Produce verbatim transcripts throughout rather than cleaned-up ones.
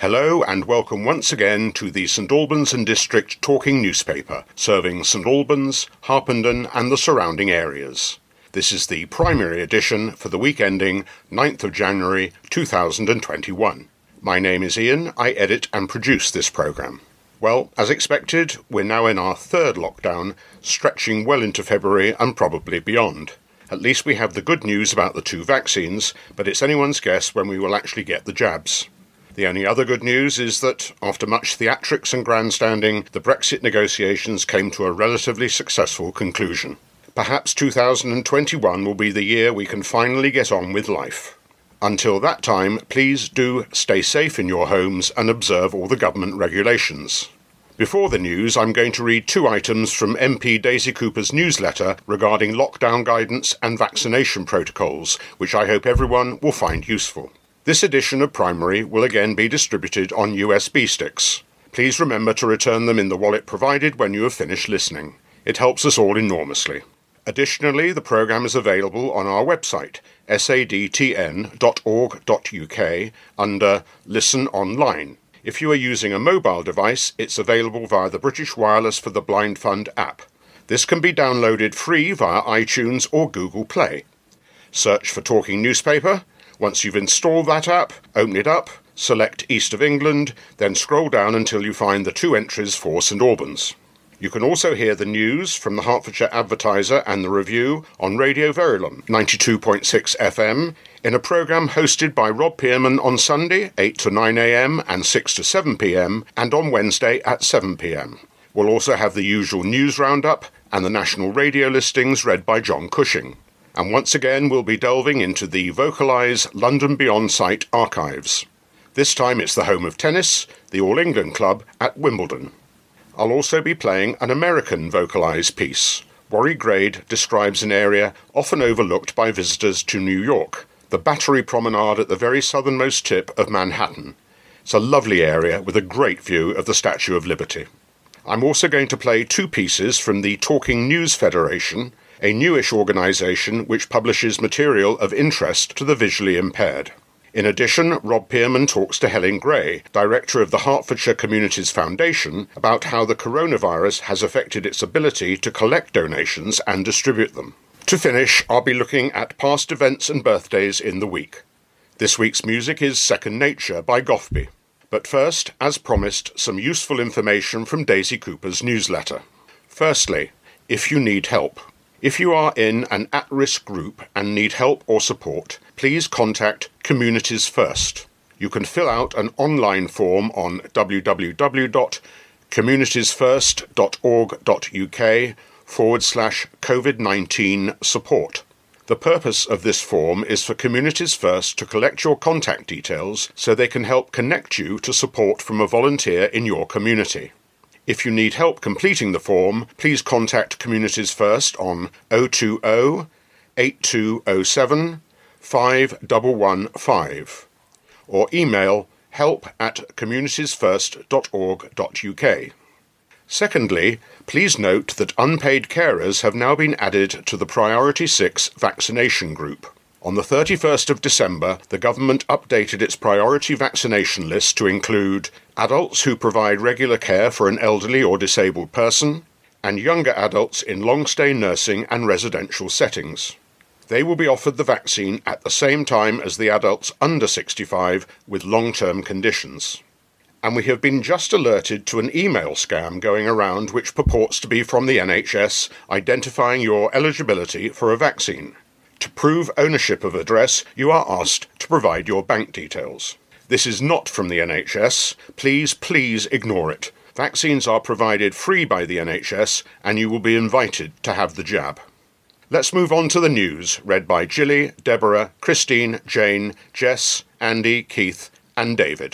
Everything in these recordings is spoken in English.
Hello and welcome once again to the St Albans and District Talking newspaper, serving St Albans, Harpenden and the surrounding areas. This is the primary edition for the week ending ninth of January two thousand twenty-one. My name is Ian, I edit and produce this programme. Well, as expected, we're now in our third lockdown, stretching well into February and probably beyond. At least we have the good news about the two vaccines, but it's anyone's guess when we will actually get the jabs. The only other good news is that, after much theatrics and grandstanding, the Brexit negotiations came to a relatively successful conclusion. Perhaps two thousand twenty-one will be the year we can finally get on with life. Until that time, please do stay safe in your homes and observe all the government regulations. Before the news, I'm going to read two items from M P Daisy Cooper's newsletter regarding lockdown guidance and vaccination protocols, which I hope everyone will find useful. This edition of Primary will again be distributed on U S B sticks. Please remember to return them in the wallet provided when you have finished listening. It helps us all enormously. Additionally, the programme is available on our website, s a d t n dot org dot u k, under Listen Online. If you are using a mobile device, it's available via the British Wireless for the Blind Fund app. This can be downloaded free via iTunes or Google Play. Search for Talking Newspaper. Once you've installed that app, open it up, select East of England, then scroll down until you find the two entries for St Albans. You can also hear the news from the Hertfordshire Advertiser and the Review on Radio Verulam, ninety-two point six F M, in a programme hosted by Rob Pearman on Sunday, eight to nine a m and six to seven p m, and on Wednesday at seven p m. We'll also have the usual news roundup and the national radio listings read by John Cushing. And once again we'll be delving into the Vocalise London Beyond site archives. This time it's the home of tennis, the All England Club at Wimbledon. I'll also be playing an American Vocalise piece. Warry Grade describes an area often overlooked by visitors to New York, the Battery Promenade at the very southernmost tip of Manhattan. It's a lovely area with a great view of the Statue of Liberty. I'm also going to play two pieces from the Talking News Federation, a newish organisation which publishes material of interest to the visually impaired. In addition, Rob Pearman talks to Helen Gray, director of the Hertfordshire Communities Foundation, about how the coronavirus has affected its ability to collect donations and distribute them. To finish, I'll be looking at past events and birthdays in the week. This week's music is Second Nature by Gothby. But first, as promised, some useful information from Daisy Cooper's newsletter. Firstly, if you need help. If you are in an at-risk group and need help or support, please contact Communities First. You can fill out an online form on w w w dot communities first dot org dot u k forward slash COVID nineteen support. The purpose of this form is for Communities First to collect your contact details so they can help connect you to support from a volunteer in your community. If you need help completing the form, please contact Communities First on oh two oh, eight two oh seven, five one one five or email help at communities first dot org dot u k. Secondly, please note that unpaid carers have now been added to the Priority six vaccination group. On the thirty-first of December, the government updated its priority vaccination list to include adults who provide regular care for an elderly or disabled person, and younger adults in long-stay nursing and residential settings. They will be offered the vaccine at the same time as the adults under sixty-five with long-term conditions. And we have been just alerted to an email scam going around which purports to be from the N H S identifying your eligibility for a vaccine. To prove ownership of address, you are asked to provide your bank details. This is not from the N H S. Please, please ignore it. Vaccines are provided free by the N H S, and you will be invited to have the jab. Let's move on to the news, read by Gilly, Deborah, Christine, Jane, Jess, Andy, Keith, and David.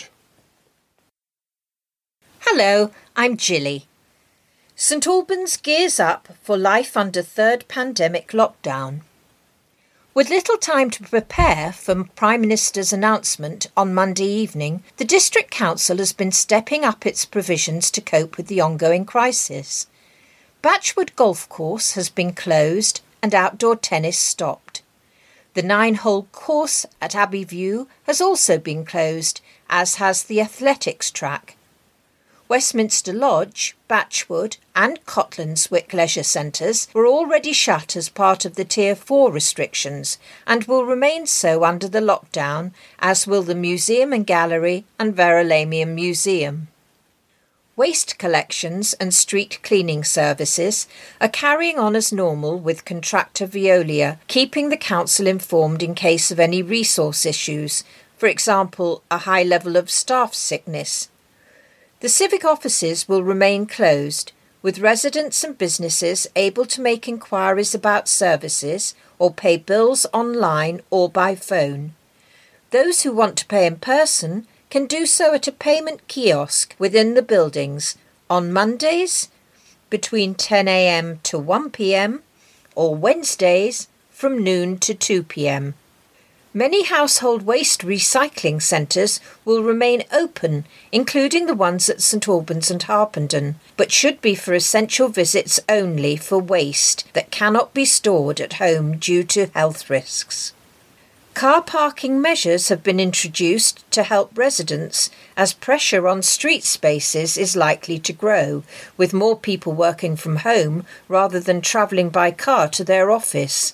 Hello, I'm Gilly. St Albans gears up for life under third pandemic lockdown. With little time to prepare for Prime Minister's announcement on Monday evening, the District Council has been stepping up its provisions to cope with the ongoing crisis. Batchwood Golf Course has been closed and outdoor tennis stopped. The nine-hole course at Abbey View has also been closed as has the athletics track. Westminster Lodge, Batchwood and Cotlanswick leisure centres were already shut as part of the Tier four restrictions and will remain so under the lockdown, as will the Museum and Gallery and Verulamium Museum. Waste collections and street cleaning services are carrying on as normal with contractor Veolia, keeping the council informed in case of any resource issues, for example, a high level of staff sickness. The civic offices will remain closed, with residents and businesses able to make inquiries about services or pay bills online or by phone. Those who want to pay in person can do so at a payment kiosk within the buildings on Mondays between ten a m to one p m or Wednesdays from noon to two p m. Many household waste recycling centres will remain open, including the ones at St Albans and Harpenden, but should be for essential visits only for waste that cannot be stored at home due to health risks. Car parking measures have been introduced to help residents as pressure on street spaces is likely to grow, with more people working from home rather than travelling by car to their office.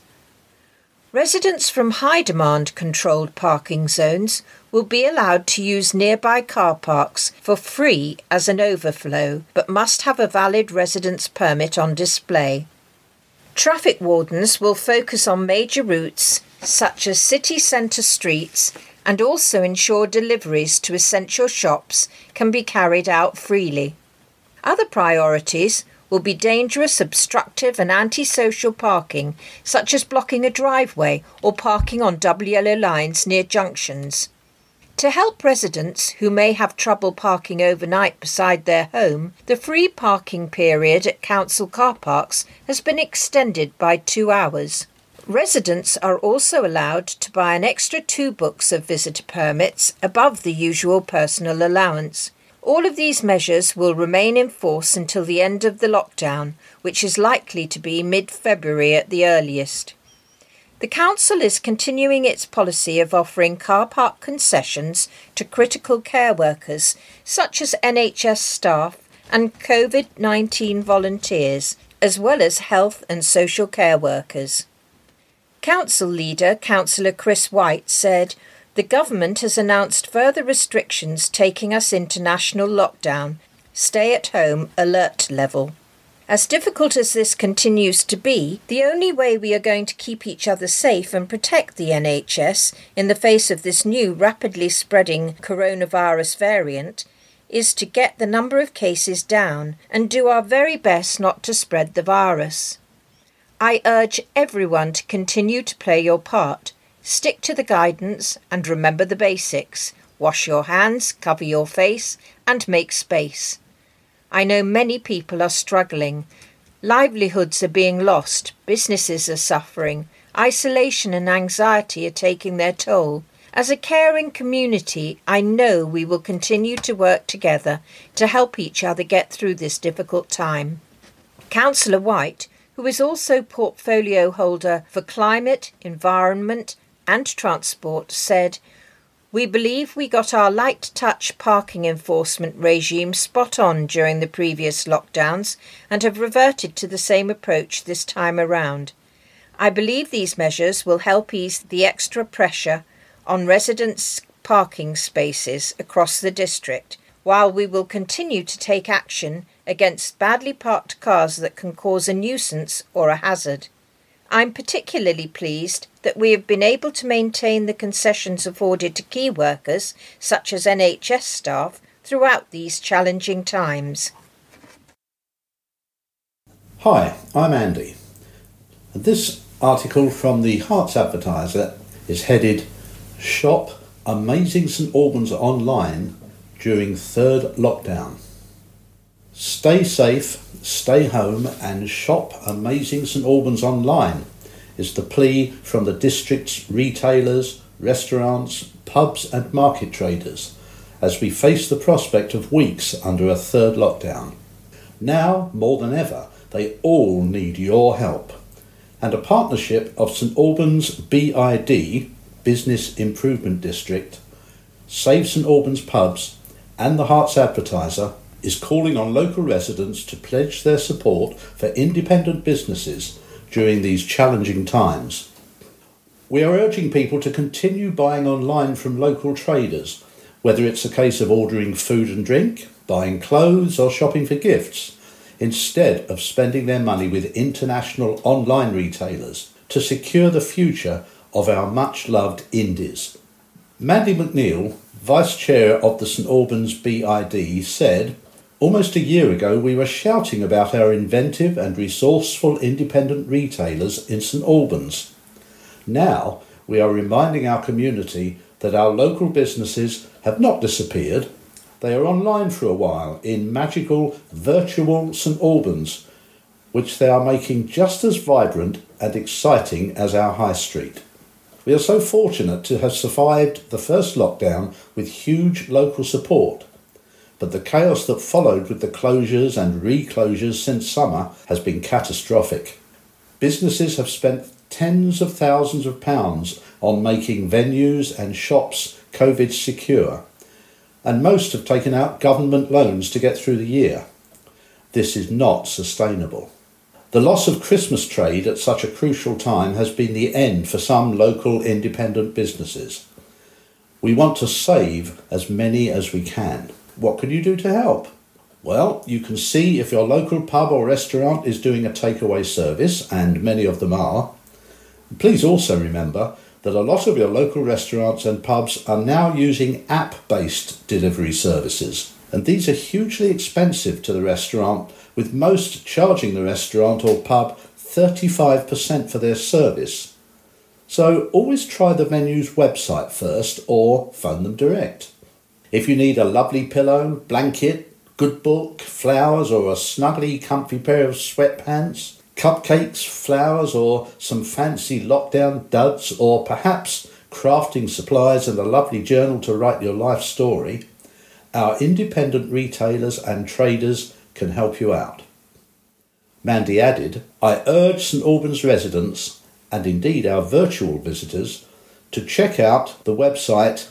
Residents from high-demand controlled parking zones will be allowed to use nearby car parks for free as an overflow, but must have a valid residence permit on display. Traffic wardens will focus on major routes such as city centre streets and also ensure deliveries to essential shops can be carried out freely. Other priorities will be dangerous, obstructive and antisocial parking, such as blocking a driveway or parking on double yellow lines near junctions. To help residents who may have trouble parking overnight beside their home, the free parking period at council car parks has been extended by two hours. Residents are also allowed to buy an extra two books of visitor permits above the usual personal allowance. All of these measures will remain in force until the end of the lockdown, which is likely to be mid-February at the earliest. The council is continuing its policy of offering car park concessions to critical care workers, such as N H S staff and COVID nineteen volunteers, as well as health and social care workers. Council leader, Councillor Chris White, said, "The government has announced further restrictions taking us into national lockdown, stay-at-home alert level. As difficult as this continues to be, the only way we are going to keep each other safe and protect the N H S in the face of this new rapidly spreading coronavirus variant is to get the number of cases down and do our very best not to spread the virus. I urge everyone to continue to play your part. Stick to the guidance and remember the basics. Wash your hands, cover your face, and make space. I know many people are struggling. Livelihoods are being lost, businesses are suffering, isolation and anxiety are taking their toll. As a caring community, I know we will continue to work together to help each other get through this difficult time." Councillor White, who is also portfolio holder for climate, environment and transport, said, "We believe we got our light touch parking enforcement regime spot on during the previous lockdowns and have reverted to the same approach this time around. I believe these measures will help ease the extra pressure on residents' parking spaces across the district, while we will continue to take action against badly parked cars that can cause a nuisance or a hazard. I'm particularly pleased that we have been able to maintain the concessions afforded to key workers, such as N H S staff, throughout these challenging times." Hi, I'm Andy. This article from the Herts Advertiser is headed "Shop Amazing St Albans Online During Third Lockdown." Stay safe, stay home and shop Amazing St Albans online is the plea from the district's retailers, restaurants, pubs and market traders as we face the prospect of weeks under a third lockdown. Now, more than ever, they all need your help. And a partnership of St Albans B I D, Business Improvement District, Save St Albans Pubs and the Herts Advertiser is calling on local residents to pledge their support for independent businesses during these challenging times. We are urging people to continue buying online from local traders, whether it's a case of ordering food and drink, buying clothes or shopping for gifts, instead of spending their money with international online retailers to secure the future of our much-loved indies. Mandy McNeil, Vice Chair of the St Albans B I D, said, "Almost a year ago we were shouting about our inventive and resourceful independent retailers in St Albans. Now we are reminding our community that our local businesses have not disappeared. They are online for a while in magical virtual St Albans, which they are making just as vibrant and exciting as our high street. We are so fortunate to have survived the first lockdown with huge local support, but the chaos that followed with the closures and reclosures since summer has been catastrophic. Businesses have spent tens of thousands of pounds on making venues and shops COVID secure, and most have taken out government loans to get through the year. This is not sustainable. The loss of Christmas trade at such a crucial time has been the end for some local independent businesses. We want to save as many as we can. What can you do to help? Well, you can see if your local pub or restaurant is doing a takeaway service, and many of them are. Please also remember that a lot of your local restaurants and pubs are now using app-based delivery services, and these are hugely expensive to the restaurant, with most charging the restaurant or pub thirty-five percent for their service. So always try the venue's website first or phone them direct. If you need a lovely pillow, blanket, good book, flowers or a snuggly comfy pair of sweatpants, cupcakes, flowers or some fancy lockdown duds, or perhaps crafting supplies and a lovely journal to write your life story, our independent retailers and traders can help you out." Mandy added, "I urge St Albans residents, and indeed our virtual visitors, to check out the website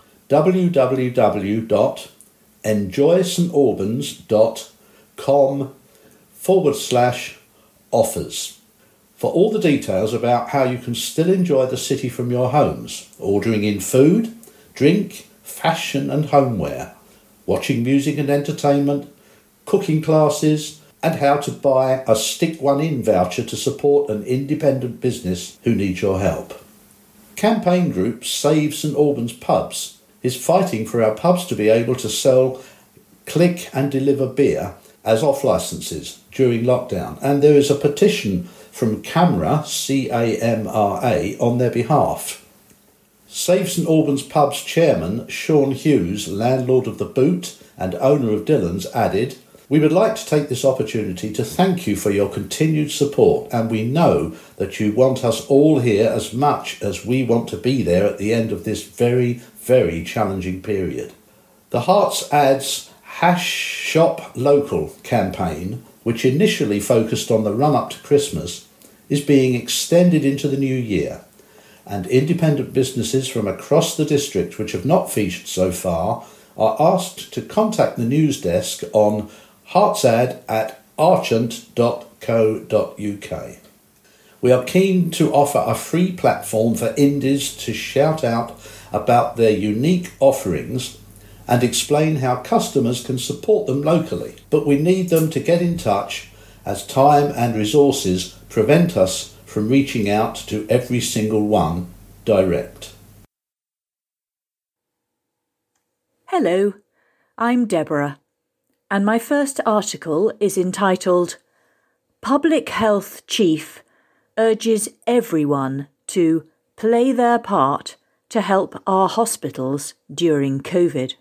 www.enjoystantalbans.com forward slash offers for all the details about how you can still enjoy the city from your homes, ordering in food, drink, fashion and homeware, watching music and entertainment, cooking classes, and how to buy a Stick One In voucher to support an independent business who needs your help. Campaign group Save St Albans Pubs is fighting for our pubs to be able to sell click and deliver beer as off licences during lockdown, and there is a petition from CAMRA, C A M R A, on their behalf. Save St Albans Pubs chairman Sean Hughes, landlord of The Boot and owner of Dillon's, added, "We would like to take this opportunity to thank you for your continued support, and we know that you want us all here as much as we want to be there at the end of this very, very challenging period." The Herts Ads Hash Shop Local campaign, which initially focused on the run-up to Christmas, is being extended into the new year, and independent businesses from across the district which have not featured so far are asked to contact the news desk on heartsad at archant dot co dot uk. We are keen to offer a free platform for indies to shout out about their unique offerings and explain how customers can support them locally, but we need them to get in touch as time and resources prevent us from reaching out to every single one direct. Hello, I'm Deborah, and my first article is entitled Public Health Chief Urges Everyone to Play Their Part to Help Our Hospitals During COVID.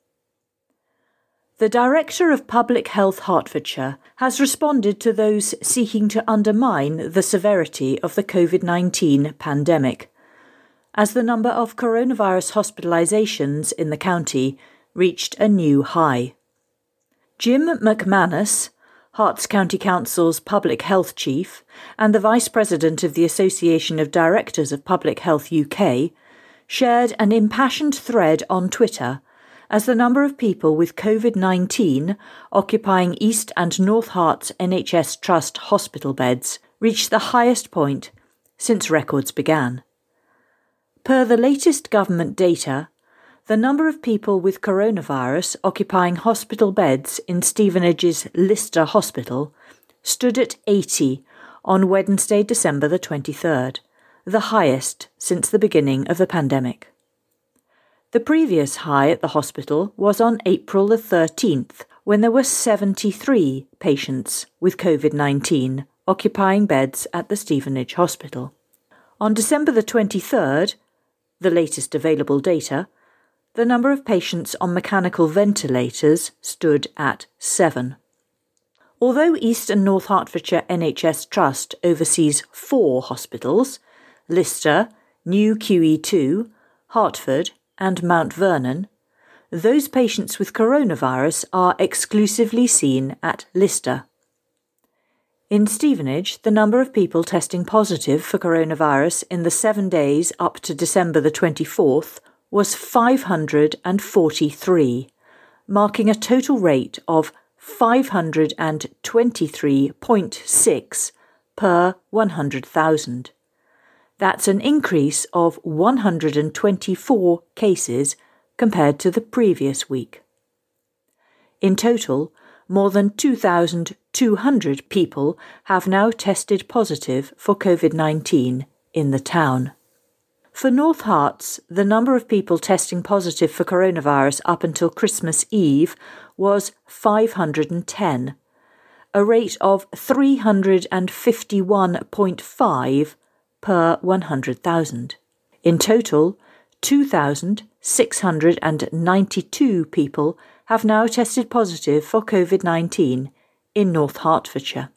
The Director of Public Health Hertfordshire has responded to those seeking to undermine the severity of the COVID nineteen pandemic, as the number of coronavirus hospitalisations in the county reached a new high. Jim McManus, Herts County Council's Public Health Chief and the Vice President of the Association of Directors of Public Health U K, shared an impassioned thread on Twitter as the number of people with COVID nineteen occupying East and North Herts N H S Trust hospital beds reached the highest point since records began. Per the latest government data, the number of people with coronavirus occupying hospital beds in Stevenage's Lister Hospital stood at eighty on Wednesday, December the twenty-third, the highest since the beginning of the pandemic. The previous high at the hospital was on April the thirteenth, when there were seventy-three patients with COVID nineteen occupying beds at the Stevenage Hospital. On December the twenty-third, the latest available data, the number of patients on mechanical ventilators stood at seven. Although East and North Hertfordshire N H S Trust oversees four hospitals, Lister, New Q E two, Hertford and Mount Vernon, those patients with coronavirus are exclusively seen at Lister. In Stevenage, the number of people testing positive for coronavirus in the seven days up to December the twenty-fourth was five hundred forty-three, marking a total rate of five hundred twenty-three point six per one hundred thousand. That's an increase of one hundred twenty-four cases compared to the previous week. In total, more than two thousand two hundred people have now tested positive for COVID nineteen in the town. For North Herts, the number of people testing positive for coronavirus up until Christmas Eve was five hundred ten, a rate of three hundred fifty-one point five per one hundred thousand. In total, two thousand six hundred ninety-two people have now tested positive for COVID nineteen in North Hertfordshire.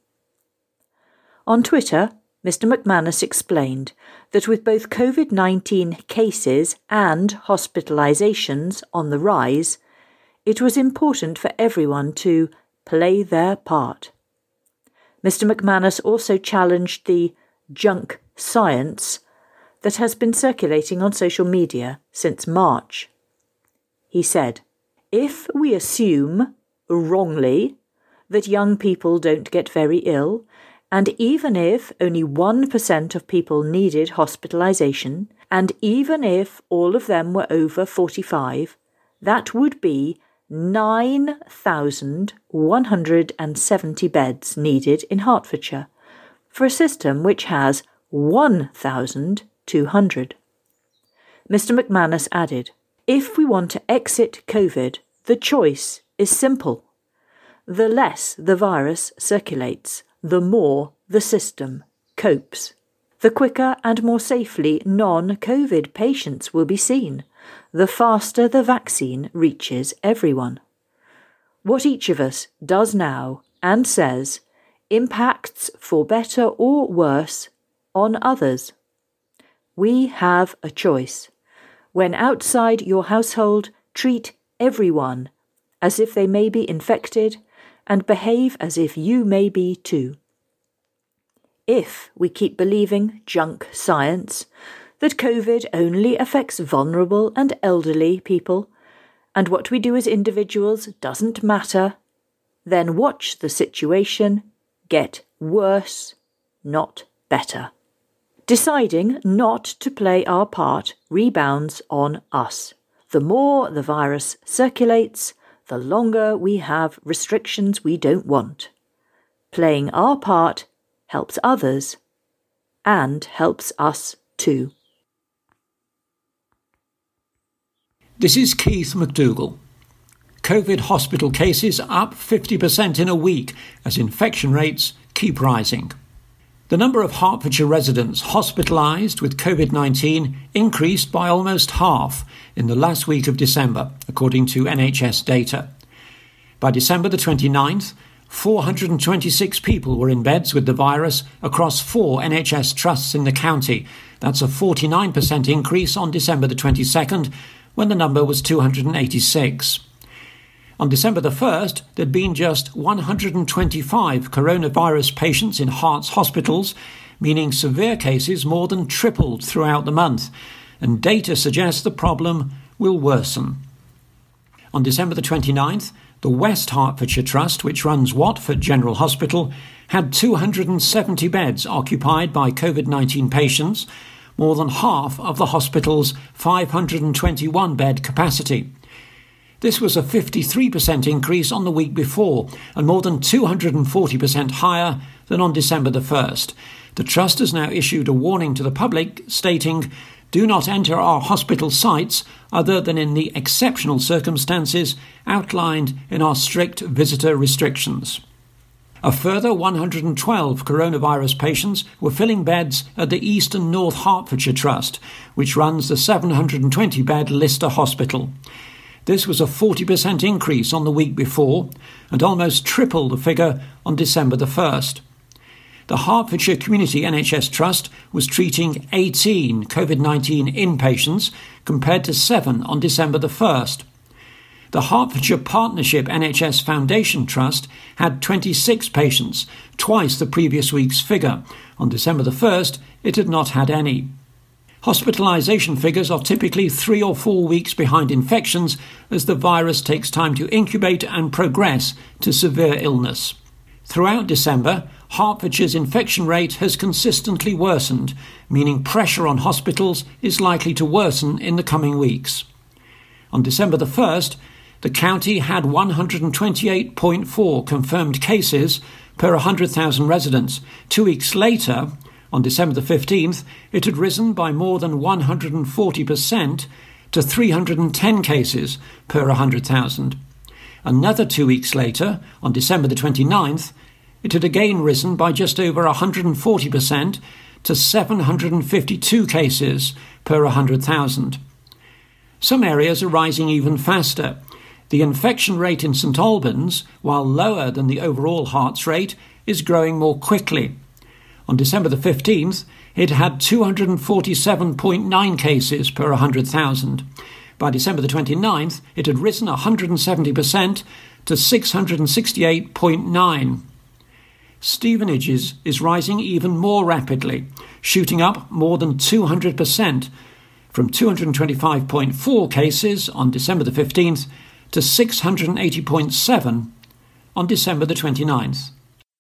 On Twitter, Mister McManus explained that with both COVID nineteen cases and hospitalisations on the rise, it was important for everyone to play their part. Mister McManus also challenged the junk science that has been circulating on social media since March. He said, "If we assume, wrongly, that young people don't get very ill, and even if only one percent of people needed hospitalisation, and even if all of them were over forty-five, that would be nine thousand one hundred seventy beds needed in Hertfordshire, for a system which has one thousand two hundred. Mister McManus added, "If we want to exit COVID, the choice is simple. The less the virus circulates, the more the system copes. The quicker and more safely non-COVID patients will be seen, the faster the vaccine reaches everyone. What each of us does now and says impacts for better or worse on others. We have a choice. When outside your household, treat everyone as if they may be infected and behave as if you may be too. If we keep believing junk science, that COVID only affects vulnerable and elderly people, and what we do as individuals doesn't matter, then watch the situation get worse, not better. Deciding not to play our part rebounds on us. The more the virus circulates, the longer we have restrictions we don't want. Playing our part helps others and helps us too." This is Keith McDougall. COVID hospital cases up fifty percent in a week as infection rates keep rising. The number of Hertfordshire residents hospitalised with COVID nineteen increased by almost half in the last week of December, according to N H S data. By December the twenty-ninth, four hundred twenty-six people were in beds with the virus across four N H S trusts in the county. That's a forty-nine percent increase on December the twenty-second, when the number was two hundred eighty-six. On December the first, there'd been just one hundred twenty-five coronavirus patients in Herts hospitals, meaning severe cases more than tripled throughout the month. and data suggests the problem will worsen. On December the twenty-ninth, the West Hertfordshire Trust, which runs Watford General Hospital, had two hundred seventy beds occupied by COVID nineteen patients, more than half of the hospital's five hundred twenty-one bed capacity. This was a fifty-three percent increase on the week before and more than two hundred forty percent higher than on December the first. The Trust has now issued a warning to the public stating, "Do not enter our hospital sites other than in the exceptional circumstances outlined in our strict visitor restrictions." A further one hundred twelve coronavirus patients were filling beds at the East and North Hertfordshire Trust, which runs the seven hundred twenty bed Lister Hospital. This was a forty percent increase on the week before and almost triple the figure on December the first. The Hertfordshire Community N H S Trust was treating eighteen COVID nineteen inpatients compared to seven on December the first. The Hertfordshire Partnership N H S Foundation Trust had twenty-six patients, twice the previous week's figure. On December the first, it had not had any. Hospitalisation figures are typically three or four weeks behind infections as the virus takes time to incubate and progress to severe illness. Throughout December, Hertfordshire's infection rate has consistently worsened, meaning pressure on hospitals is likely to worsen in the coming weeks. On December the first, the county had one hundred twenty-eight point four confirmed cases per one hundred thousand residents. Two weeks later, on December the fifteenth, it had risen by more than one hundred forty percent to three hundred ten cases per one hundred thousand. Another two weeks later, on December the twenty-ninth, it had again risen by just over one hundred forty percent to seven hundred fifty-two cases per one hundred thousand. Some areas are rising even faster. The infection rate in St Albans, while lower than the overall Herts rate, is growing more quickly. On December the fifteenth, it had two hundred forty-seven point nine cases per one hundred thousand. By December the twenty-ninth, it had risen one hundred seventy percent to six hundred sixty-eight point nine. Stevenage is, is rising even more rapidly, shooting up more than two hundred percent, from two hundred twenty-five point four cases on December the fifteenth to six hundred eighty point seven on December the twenty-ninth.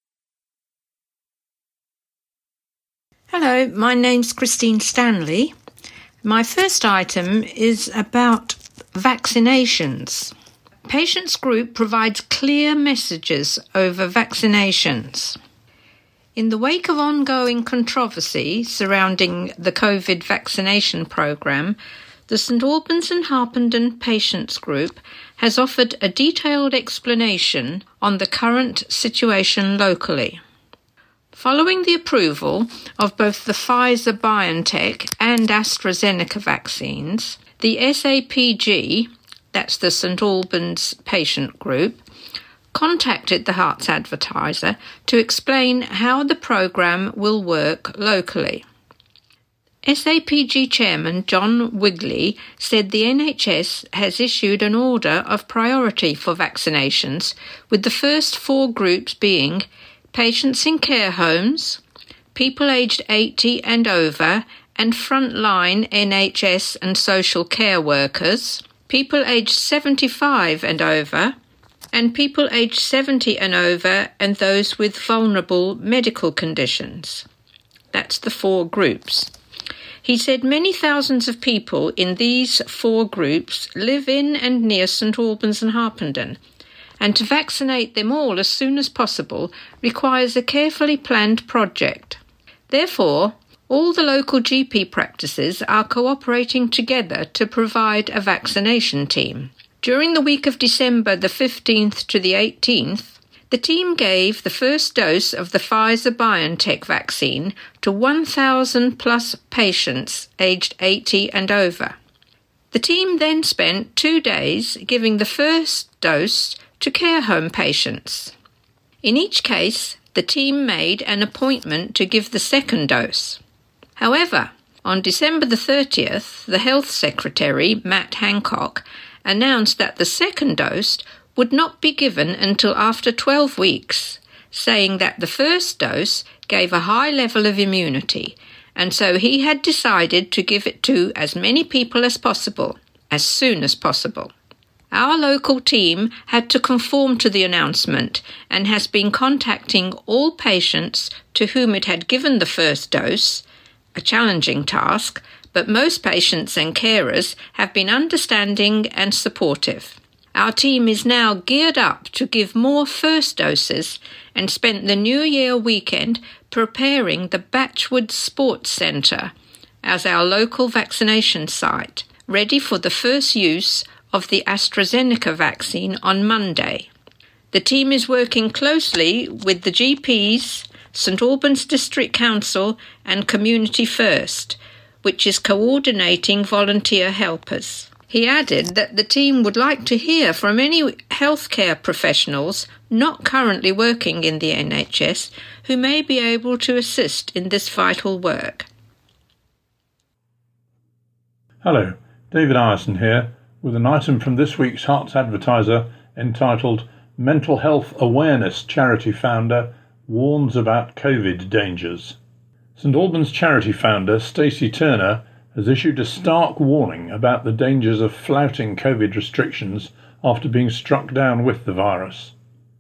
Hello, my name's Christine Stanley. My first item is about vaccinations. Patients Group provides clear messages over vaccinations. In the wake of ongoing controversy surrounding the COVID vaccination programme, the St Albans and Harpenden Patients Group has offered a detailed explanation on the current situation locally. Following the approval of both the Pfizer-BioNTech and AstraZeneca vaccines, the S A P G, that's the St Albans Patient Group, contacted the Herts Advertiser to explain how the programme will work locally. S A P G Chairman John Wigley said the N H S has issued an order of priority for vaccinations, with the first four groups being patients in care homes, people aged eighty and over, and frontline N H S and social care workers, people aged seventy-five and over, and people aged seventy and over and those with vulnerable medical conditions. That's the four groups. He said many thousands of people in these four groups live in and near St Albans and Harpenden, and to vaccinate them all as soon as possible requires a carefully planned project. Therefore, all the local G P practices are cooperating together to provide a vaccination team. During the week of December the fifteenth to the eighteenth, the team gave the first dose of the Pfizer-BioNTech vaccine to one thousand plus patients aged eighty and over. The team then spent two days giving the first dose to care home patients. In each case, the team made an appointment to give the second dose. However, on December the thirtieth, the Health Secretary, Matt Hancock, announced that the second dose would not be given until after twelve weeks, saying that the first dose gave a high level of immunity and so he had decided to give it to as many people as possible, as soon as possible. Our local team had to conform to the announcement and has been contacting all patients to whom it had given the first dose, a challenging task, but most patients and carers have been understanding and supportive. Our team is now geared up to give more first doses and spent the New Year weekend preparing the Batchwood Sports Centre as our local vaccination site, ready for the first use of the AstraZeneca vaccine on Monday. The team is working closely with the G Ps, St Albans District Council and Community First, which is coordinating volunteer helpers. He added that the team would like to hear from any healthcare professionals not currently working in the N H S who may be able to assist in this vital work. Hello, David Ireson here, with an item from this week's Hearts Advertiser entitled Mental Health Awareness Charity Founder Warns About COVID Dangers. St Albans charity founder Stacey Turner has issued a stark warning about the dangers of flouting COVID restrictions after being struck down with the virus.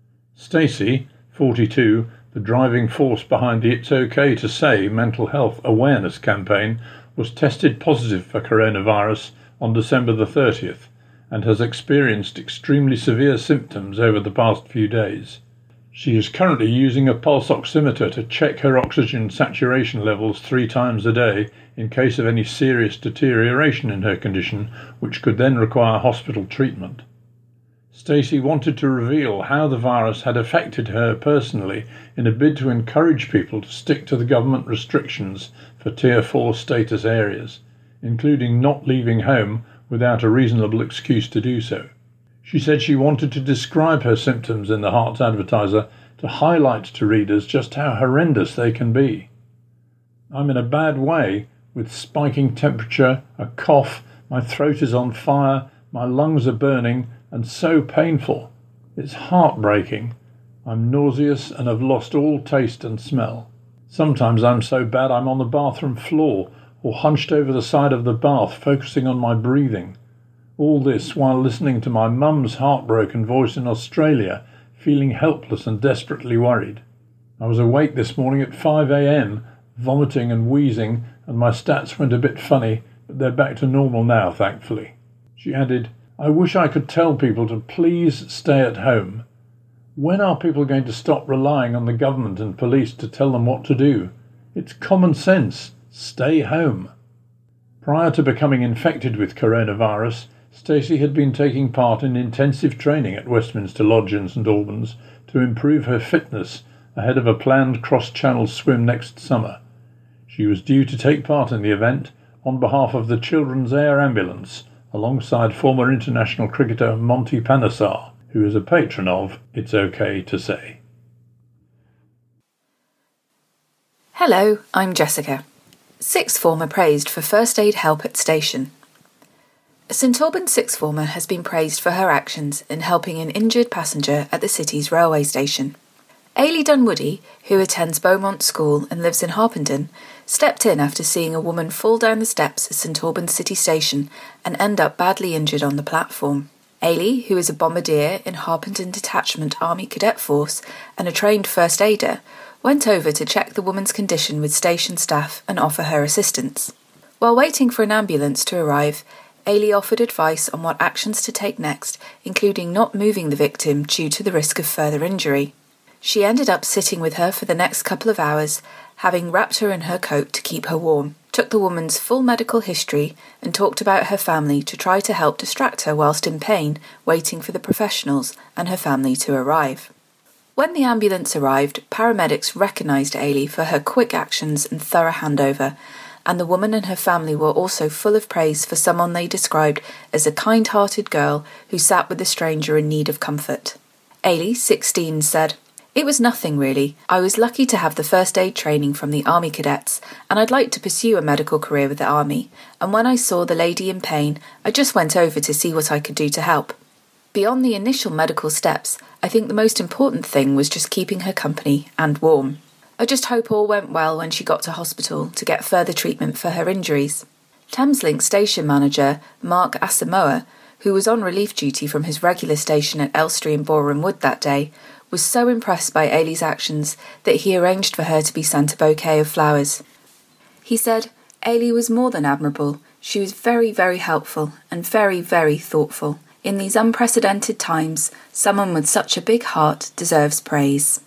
Stacey, forty-two, the driving force behind the It's OK to Say mental health awareness campaign, was tested positive for coronavirus on December the thirtieth and has experienced extremely severe symptoms over the past few days. She is currently using a pulse oximeter to check her oxygen saturation levels three times a day in case of any serious deterioration in her condition, which could then require hospital treatment. Stacey wanted to reveal how the virus had affected her personally in a bid to encourage people to stick to the government restrictions for Tier four status areas, including not leaving home without a reasonable excuse to do so. She said she wanted to describe her symptoms in the Hearts Advertiser to highlight to readers just how horrendous they can be. I'm in a bad way, with spiking temperature, a cough, my throat is on fire, my lungs are burning, and so painful. It's heartbreaking. I'm nauseous and have lost all taste and smell. Sometimes I'm so bad I'm on the bathroom floor or hunched over the side of the bath, focusing on my breathing. All this while listening to my mum's heartbroken voice in Australia, feeling helpless and desperately worried. I was awake this morning at five a.m, vomiting and wheezing, and my stats went a bit funny, but they're back to normal now, thankfully. She added, I wish I could tell people to please stay at home. When are people going to stop relying on the government and police to tell them what to do? It's common sense. Stay home. Prior to becoming infected with coronavirus, Stacey had been taking part in intensive training at Westminster Lodge in St Albans to improve her fitness ahead of a planned cross-channel swim next summer. She was due to take part in the event on behalf of the Children's Air Ambulance, alongside former international cricketer Monty Panesar, who is a patron of It's OK to Say. Hello, I'm Jessica. Sixth former praised for first aid help at station. A St Albans sixth former has been praised for her actions in helping an injured passenger at the city's railway station. Ailey Dunwoody, who attends Beaumont School and lives in Harpenden, stepped in after seeing a woman fall down the steps at St Albans City Station and end up badly injured on the platform. Ailey, who is a bombardier in Harpenden Detachment Army Cadet Force and a trained first aider, went over to check the woman's condition with station staff and offer her assistance. While waiting for an ambulance to arrive, Ailey offered advice on what actions to take next, including not moving the victim due to the risk of further injury. She ended up sitting with her for the next couple of hours, having wrapped her in her coat to keep her warm, took the woman's full medical history and talked about her family to try to help distract her whilst in pain, waiting for the professionals and her family to arrive. When the ambulance arrived, paramedics recognised Ailey for her quick actions and thorough handover, and the woman and her family were also full of praise for someone they described as a kind-hearted girl who sat with a stranger in need of comfort. Ailey, sixteen, said, It was nothing really. I was lucky to have the first aid training from the Army cadets, and I'd like to pursue a medical career with the Army, and when I saw the lady in pain, I just went over to see what I could do to help. Beyond the initial medical steps, I think the most important thing was just keeping her company and warm. I just hope all went well when she got to hospital to get further treatment for her injuries. Thameslink station manager Mark Asamoah, who was on relief duty from his regular station at Elstree and Boreham Wood that day, was so impressed by Ailey's actions that he arranged for her to be sent a bouquet of flowers. He said, "Ailey was more than admirable. She was very, very helpful and very, very thoughtful. In these unprecedented times, someone with such a big heart deserves praise."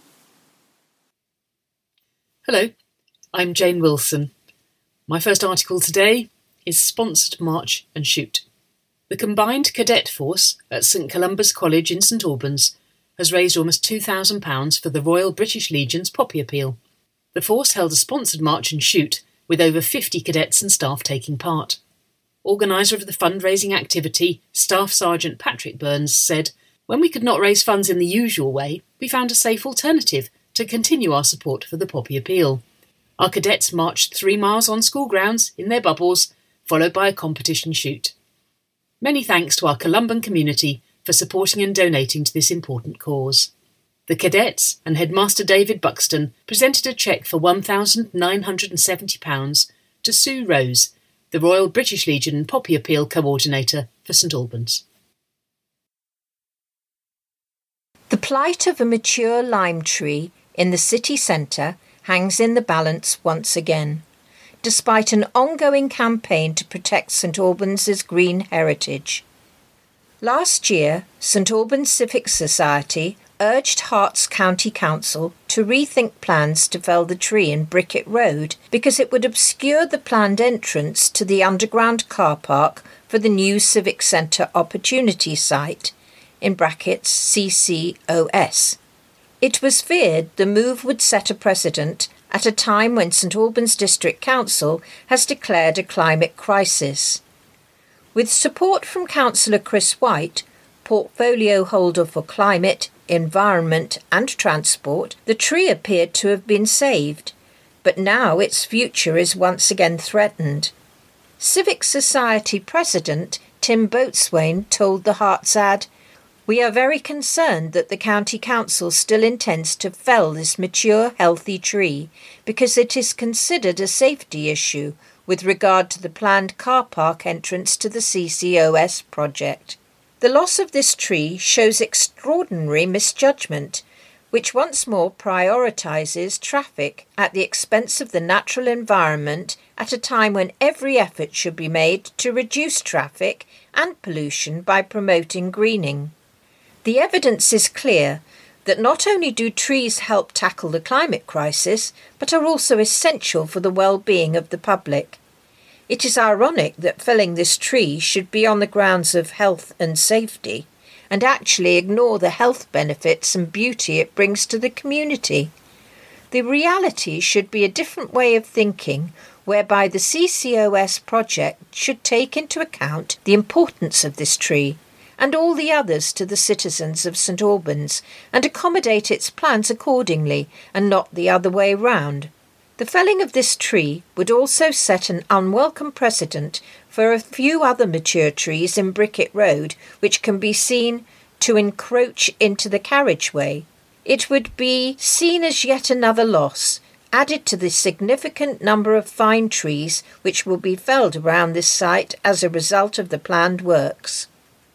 Hello, I'm Jane Wilson. My first article today is Sponsored March and Shoot. The combined cadet force at St Columba's College in St Albans has raised almost two thousand pounds for the Royal British Legion's Poppy Appeal. The force held a sponsored march and shoot with over fifty cadets and staff taking part. Organiser of the fundraising activity, Staff Sergeant Patrick Burns, said, "When we could not raise funds in the usual way, we found a safe alternative to continue our support for the Poppy Appeal. Our cadets marched three miles on school grounds in their bubbles, followed by a competition shoot. Many thanks to our Columban community for supporting and donating to this important cause." The cadets and Headmaster David Buxton presented a cheque for one thousand nine hundred seventy pounds to Sue Rose, the Royal British Legion Poppy Appeal Coordinator for St Albans. The plight of a mature lime tree in the city centre hangs in the balance once again, despite an ongoing campaign to protect St Albans' green heritage. Last year, St Albans Civic Society urged Herts County Council to rethink plans to fell the tree in Brickett Road because it would obscure the planned entrance to the underground car park for the new Civic Centre Opportunity Site, in brackets C C O S. It was feared the move would set a precedent at a time when St Albans District Council has declared a climate crisis. With support from Councillor Chris White, portfolio holder for climate, environment and transport, the tree appeared to have been saved, but now its future is once again threatened. Civic Society President Tim Boatswain told the Herts Ad, "We are very concerned that the County Council still intends to fell this mature, healthy tree because it is considered a safety issue with regard to the planned car park entrance to the C C O S project. The loss of this tree shows extraordinary misjudgment, which once more prioritises traffic at the expense of the natural environment at a time when every effort should be made to reduce traffic and pollution by promoting greening. The evidence is clear that not only do trees help tackle the climate crisis, but are also essential for the well-being of the public. It is ironic that felling this tree should be on the grounds of health and safety, and actually ignore the health benefits and beauty it brings to the community. The reality should be a different way of thinking, whereby the C C O S project should take into account the importance of this tree and all the others to the citizens of St Albans, and accommodate its plans accordingly, and not the other way round. The felling of this tree would also set an unwelcome precedent for a few other mature trees in Brickett Road which can be seen to encroach into the carriageway. It would be seen as yet another loss, added to the significant number of fine trees which will be felled around this site as a result of the planned works.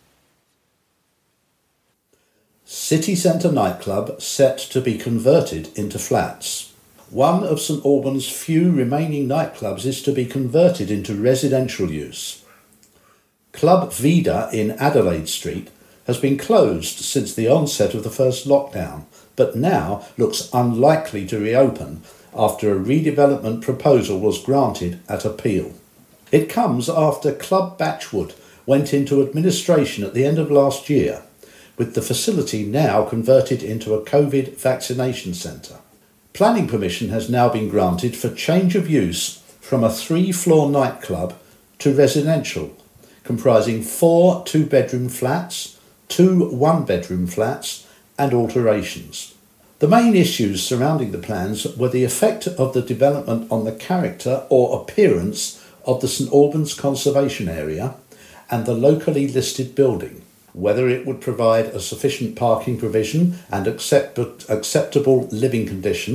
City Centre nightclub set to be converted into flats. One of St Albans' few remaining nightclubs is to be converted into residential use. Club Vida in Adelaide Street has been closed since the onset of the first lockdown, but now looks unlikely to reopen after a redevelopment proposal was granted at appeal. It comes after Club Batchwood went into administration at the end of last year, with the facility now converted into a COVID vaccination centre. Planning permission has now been granted for change of use from a three-floor nightclub to residential, comprising four two-bedroom flats, two one-bedroom flats and alterations. The main issues surrounding the plans were the effect of the development on the character or appearance of the St Albans Conservation Area and the locally listed building, whether it would provide a sufficient parking provision and accept- acceptable living conditions,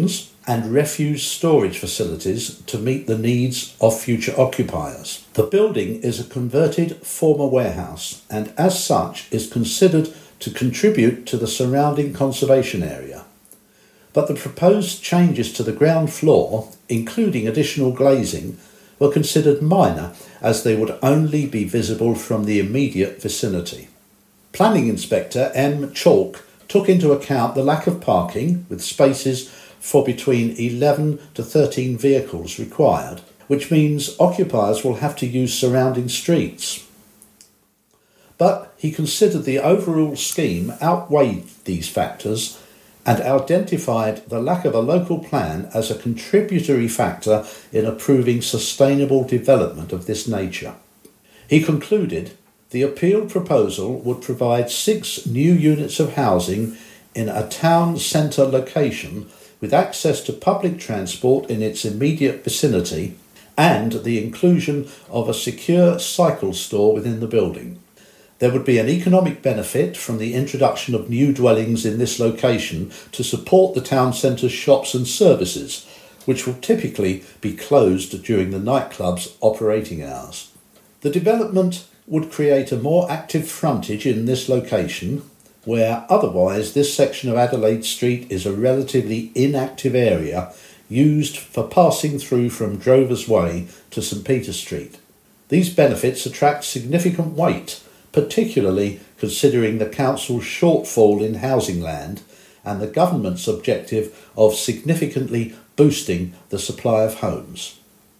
and refuse storage facilities to meet the needs of future occupiers. The building is a converted former warehouse and as such is considered to contribute to the surrounding conservation area. But the proposed changes to the ground floor, including additional glazing, were considered minor as they would only be visible from the immediate vicinity. Planning Inspector M. Chalk took into account the lack of parking, with spaces for between eleven to thirteen vehicles required, which means occupiers will have to use surrounding streets. But he considered the overall scheme outweighed these factors and identified the lack of a local plan as a contributory factor in approving sustainable development of this nature. He concluded the appealed proposal would provide six new units of housing in a town centre location with access to public transport in its immediate vicinity and the inclusion of a secure cycle store within the building. There would be an economic benefit from the introduction of new dwellings in this location to support the town centre's shops and services, which will typically be closed during the nightclub's operating hours. The development would create a more active frontage in this location, where otherwise this section of Adelaide Street is a relatively inactive area used for passing through from Drovers Way to St Peter Street. These benefits attract significant weight, particularly considering the council's shortfall in housing land and the government's objective of significantly boosting the supply of homes.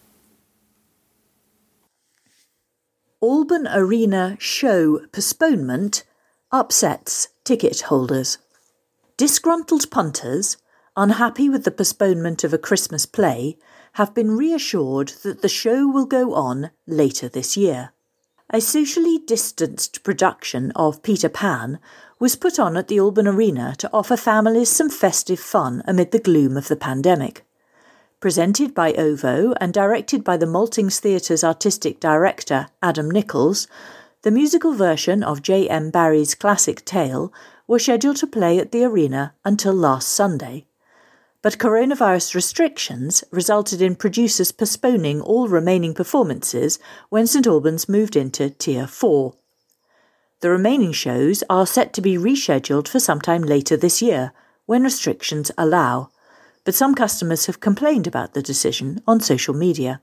Alban Arena show postponement upsets ticket holders. Disgruntled punters, unhappy with the postponement of a Christmas play, have been reassured that the show will go on later this year. A socially distanced production of Peter Pan was put on at the Alban Arena to offer families some festive fun amid the gloom of the pandemic. Presented by OVO and directed by the Maltings Theatre's artistic director Adam Nichols, the musical version of J M Barrie's classic tale was scheduled to play at the arena until last Sunday. But coronavirus restrictions resulted in producers postponing all remaining performances when St Albans moved into Tier four. The remaining shows are set to be rescheduled for sometime later this year, when restrictions allow, but some customers have complained about the decision on social media.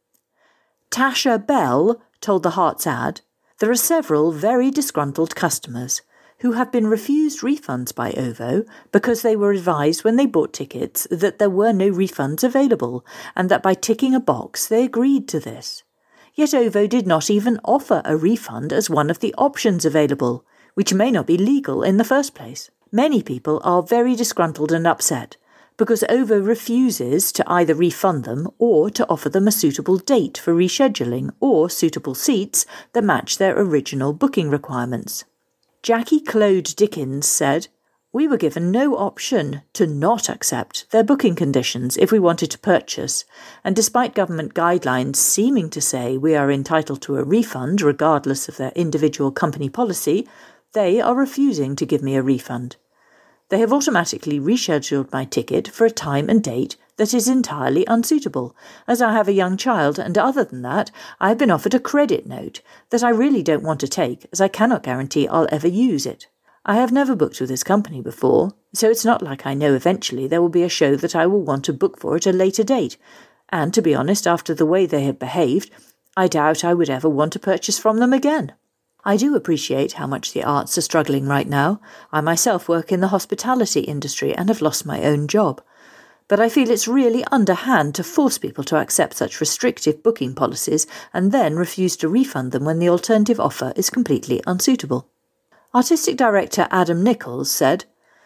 Tasha Bell told the Heart's Ad, "There are several very disgruntled customers who have been refused refunds by OVO because they were advised when they bought tickets that there were no refunds available and that by ticking a box they agreed to this. Yet OVO did not even offer a refund as one of the options available, which may not be legal in the first place. Many people are very disgruntled and upset because OVO refuses to either refund them or to offer them a suitable date for rescheduling or suitable seats that match their original booking requirements." Jackie Claude Dickens said, "We were given no option to not accept their booking conditions if we wanted to purchase, and despite government guidelines seeming to say we are entitled to a refund regardless of their individual company policy, they are refusing to give me a refund. They have automatically rescheduled my ticket for a time and date that is entirely unsuitable, as I have a young child, and other than that, I have been offered a credit note that I really don't want to take, as I cannot guarantee I'll ever use it. I have never booked with this company before, so it's not like I know eventually there will be a show that I will want to book for at a later date, and to be honest, after the way they have behaved, I doubt I would ever want to purchase from them again. I do appreciate how much the arts are struggling right now. I myself work in the hospitality industry and have lost my own job. But I feel it's really underhand to force people to accept such restrictive booking policies and then refuse to refund them when the alternative offer is completely unsuitable." Artistic director Adam Nichols said,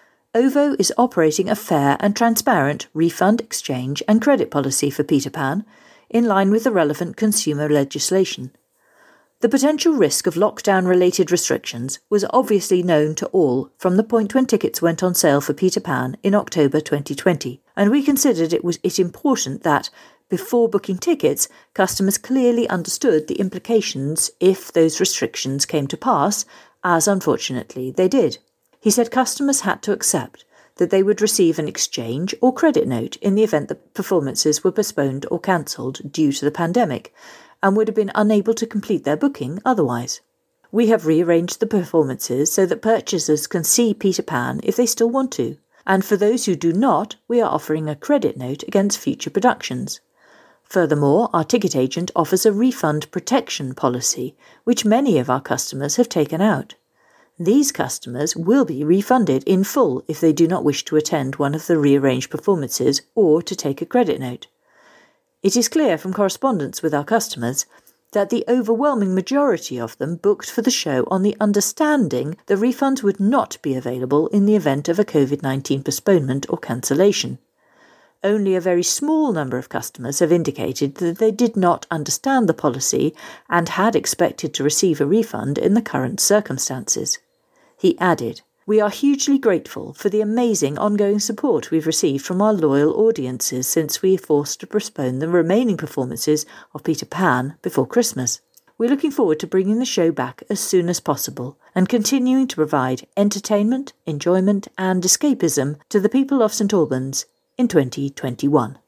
"OVO is operating a fair and transparent refund, exchange and credit policy for Peter Pan, in line with the relevant consumer legislation. The potential risk of lockdown-related restrictions was obviously known to all from the point when tickets went on sale for Peter Pan in October twenty twenty, and we considered it was it important that, before booking tickets, customers clearly understood the implications if those restrictions came to pass, as unfortunately they did. He said customers had to accept that they would receive an exchange or credit note in the event that performances were postponed or cancelled due to the pandemic and would have been unable to complete their booking otherwise. We have rearranged the performances so that purchasers can see Peter Pan if they still want to, and for those who do not, we are offering a credit note against future productions. Furthermore, our ticket agent offers a refund protection policy, which many of our customers have taken out. These customers will be refunded in full if they do not wish to attend one of the rearranged performances or to take a credit note. It is clear from correspondence with our customers that the overwhelming majority of them booked for the show on the understanding the refunds would not be available in the event of a COVID nineteen postponement or cancellation. Only a very small number of customers have indicated that they did not understand the policy and had expected to receive a refund in the current circumstances. He added, "We are hugely grateful for the amazing ongoing support we've received from our loyal audiences since we were forced to postpone the remaining performances of Peter Pan before Christmas. We're looking forward to bringing the show back as soon as possible and continuing to provide entertainment, enjoyment and escapism to the people of St Albans in twenty twenty-one.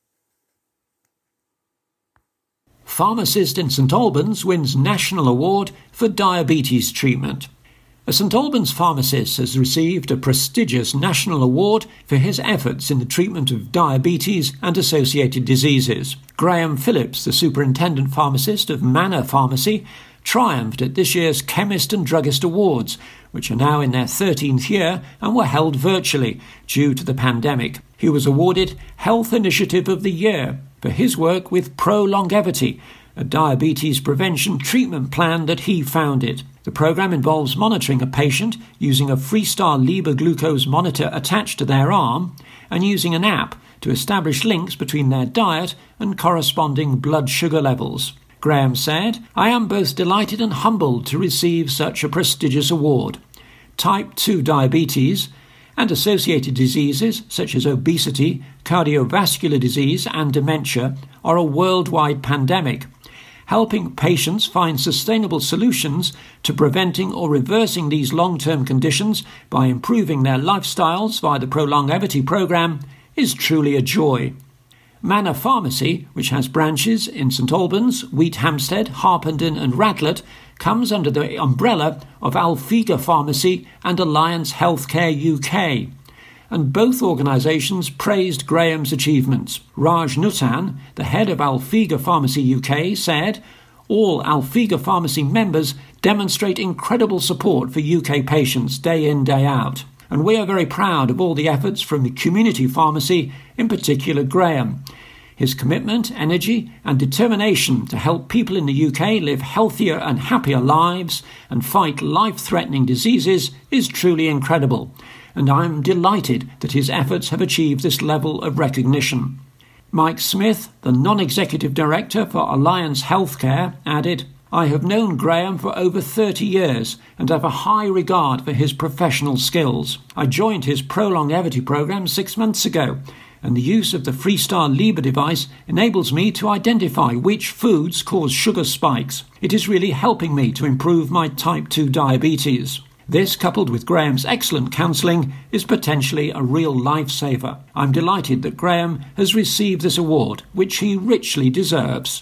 Pharmacist in St Albans wins National Award for Diabetes Treatment. A St Albans pharmacist has received a prestigious national award for his efforts in the treatment of diabetes and associated diseases. Graham Phillips, the superintendent pharmacist of Manor Pharmacy, triumphed at this year's Chemist and Druggist Awards, which are now in their thirteenth year and were held virtually due to the pandemic. He was awarded Health Initiative of the Year for his work with ProLongevity, a diabetes prevention treatment plan that he founded. The programme involves monitoring a patient using a Freestar Libre glucose monitor attached to their arm and using an app to establish links between their diet and corresponding blood sugar levels. Graham said, "I am both delighted and humbled to receive such a prestigious award. Type two diabetes and associated diseases such as obesity, cardiovascular disease and dementia are a worldwide pandemic. Helping patients find sustainable solutions to preventing or reversing these long-term conditions by improving their lifestyles via the ProLongevity programme is truly a joy." Manor Pharmacy, which has branches in St Albans, Wheathampstead, Harpenden and Radlett, comes under the umbrella of Alfiga Pharmacy and Alliance Healthcare U K. And both organisations praised Graham's achievements. Raj Nutan, the head of Alfiga Pharmacy U K, said, "All Alfiga Pharmacy members demonstrate incredible support for U K patients day in, day out. And we are very proud of all the efforts from the community pharmacy, in particular Graham. His commitment, energy and determination to help people in the U K live healthier and happier lives and fight life-threatening diseases is truly incredible, and I'm delighted that his efforts have achieved this level of recognition." Mike Smith, the non-executive director for Alliance Healthcare, added, "I have known Graham for over thirty years and have a high regard for his professional skills. I joined his ProLongevity programme six months ago, and the use of the Freestar Libre device enables me to identify which foods cause sugar spikes. It is really helping me to improve my type two diabetes. This, coupled with Graham's excellent counselling, is potentially a real lifesaver. I'm delighted that Graham has received this award, which he richly deserves."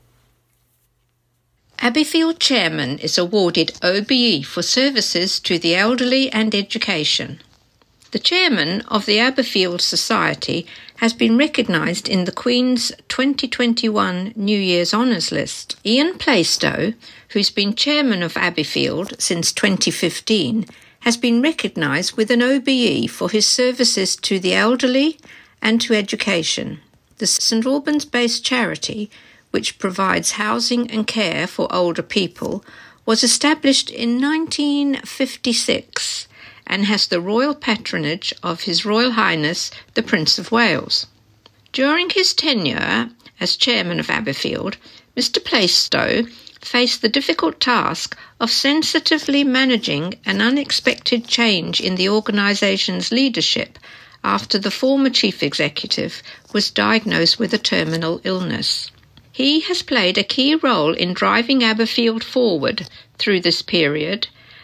Abbeyfield Chairman is awarded O B E for services to the elderly and education. The Chairman of the Abbeyfield Society has been recognised in the Queen's twenty twenty-one New Year's Honours List. Ian Plaistow, who's been Chairman of Abbeyfield since twenty fifteen, has been recognised with an O B E for his services to the elderly and to education. The St Albans-based charity, which provides housing and care for older people, was established in nineteen fifty-six and has the royal patronage of His Royal Highness the Prince of Wales. During his tenure as chairman of Abbeyfield, Mister Plaistow faced the difficult task of sensitively managing an unexpected change in the organisation's leadership after the former chief executive was diagnosed with a terminal illness. He has played a key role in driving Abbeyfield forward through this period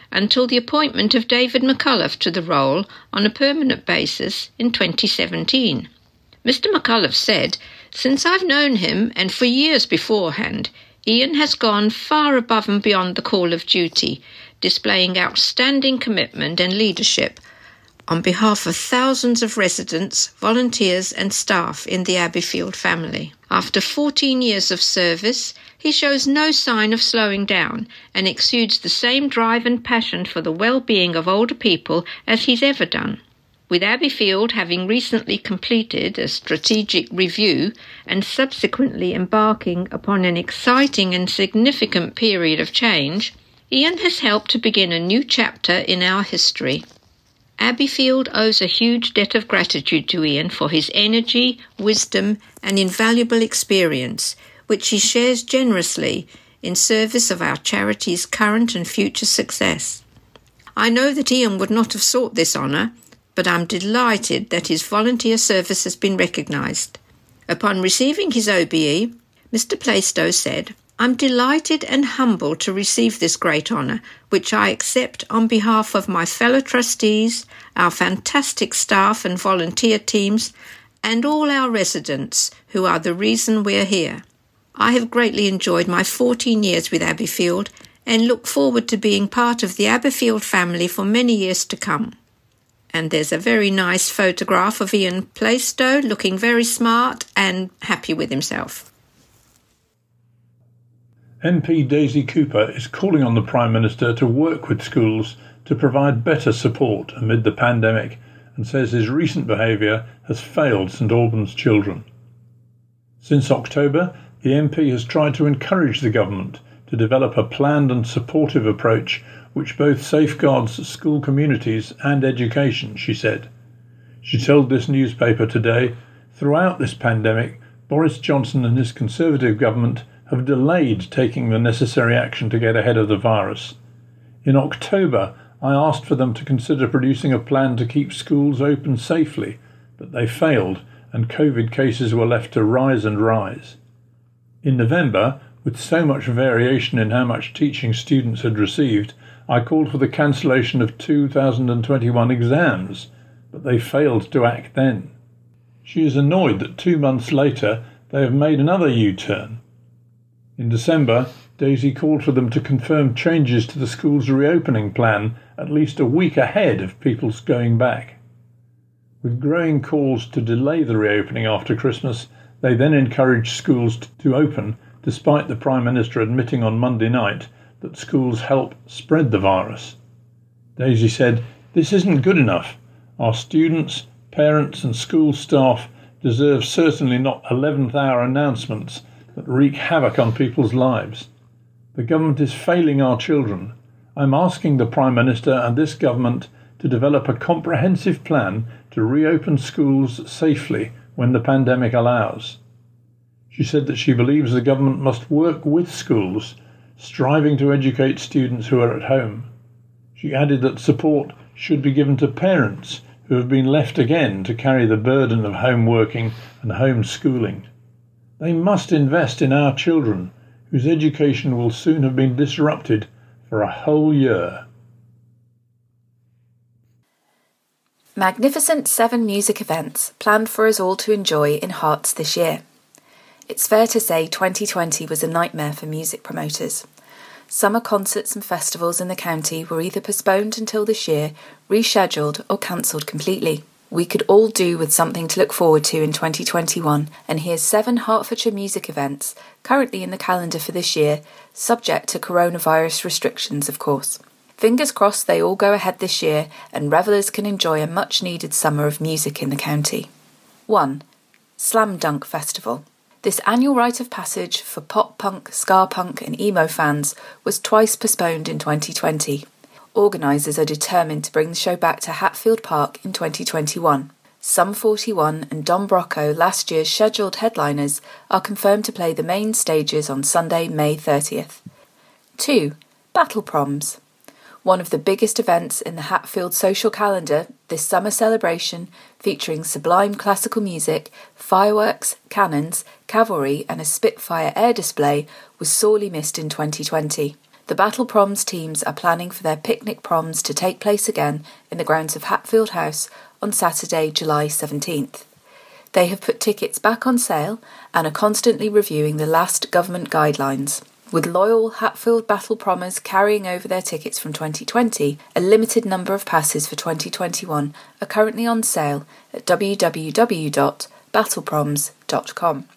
until the appointment of David McCullough to the role on a permanent basis in twenty seventeen. Mister McCullough said, "Since I've known him, and for years beforehand, Ian has gone far above and beyond the call of duty, displaying outstanding commitment and leadership on behalf of thousands of residents, volunteers and staff in the Abbeyfield family. After fourteen years of service, he shows no sign of slowing down and exudes the same drive and passion for the well-being of older people as he's ever done. With Abbeyfield having recently completed a strategic review and subsequently embarking upon an exciting and significant period of change, Ian has helped to begin a new chapter in our history. Abbeyfield owes a huge debt of gratitude to Ian for his energy, wisdom and invaluable experience, which he shares generously in service of our charity's current and future success. I know that Ian would not have sought this honour, but I'm delighted that his volunteer service has been recognised. Upon receiving his O B E, Mister Plaistow said, "I'm delighted and humbled to receive this great honour, which I accept on behalf of my fellow trustees, our fantastic staff and volunteer teams, and all our residents who are the reason we're here. I have greatly enjoyed my fourteen years with Abbeyfield and look forward to being part of the Abbeyfield family for many years to come." And there's a very nice photograph of Ian Plaistow looking very smart and happy with himself. M P Daisy Cooper is calling on the Prime Minister to work with schools to provide better support amid the pandemic and says his recent behaviour has failed St Albans children. Since October, the M P has tried to encourage the government to develop a planned and supportive approach which both safeguards school communities and education, she said. She told this newspaper today, "Throughout this pandemic, Boris Johnson and his Conservative government have delayed taking the necessary action to get ahead of the virus. In October, I asked for them to consider producing a plan to keep schools open safely, but they failed and COVID cases were left to rise and rise. In November, with so much variation in how much teaching students had received, I called for the cancellation of two thousand twenty-one exams, but they failed to act then. She is annoyed that two months later they have made another U-turn. In December, Daisy called for them to confirm changes to the school's reopening plan at least a week ahead of people's going back. With growing calls to delay the reopening after Christmas, they then encouraged schools to open, despite the Prime Minister admitting on Monday night that schools help spread the virus. Daisy said, "This isn't good enough. Our students, parents and school staff deserve certainly not eleventh hour announcements that wreak havoc on people's lives. The government is failing our children. I'm asking the Prime Minister and this government to develop a comprehensive plan to reopen schools safely when the pandemic allows." She said that she believes the government must work with schools, striving to educate students who are at home. She added that support should be given to parents who have been left again to carry the burden of home working and home schooling. They must invest in our children, whose education will soon have been disrupted for a whole year. Magnificent seven music events planned for us all to enjoy in Hearts this year. It's fair to say twenty twenty was a nightmare for music promoters. Summer concerts and festivals in the county were either postponed until this year, rescheduled or cancelled completely. We could all do with something to look forward to in twenty twenty-one, and here's seven Hertfordshire music events currently in the calendar for this year, subject to coronavirus restrictions, of course. Fingers crossed they all go ahead this year and revellers can enjoy a much-needed summer of music in the county. one. Slam Dunk Festival. This annual rite of passage for pop punk, ska punk and emo fans was twice postponed in twenty twenty. Organisers are determined to bring the show back to Hatfield Park in twenty twenty-one. Sum forty-one and Don Brocco, last year's scheduled headliners, are confirmed to play the main stages on Sunday, May thirtieth. two. Battle Proms. One of the biggest events in the Hatfield social calendar, this summer celebration featuring sublime classical music, fireworks, cannons, cavalry and a Spitfire air display was sorely missed in twenty twenty. The Battle Proms teams are planning for their picnic proms to take place again in the grounds of Hatfield House on Saturday, July seventeenth. They have put tickets back on sale and are constantly reviewing the last government guidelines. With loyal Hatfield Battle Prommers carrying over their tickets from twenty twenty, a limited number of passes for twenty twenty-one are currently on sale at w w w dot battle proms dot com.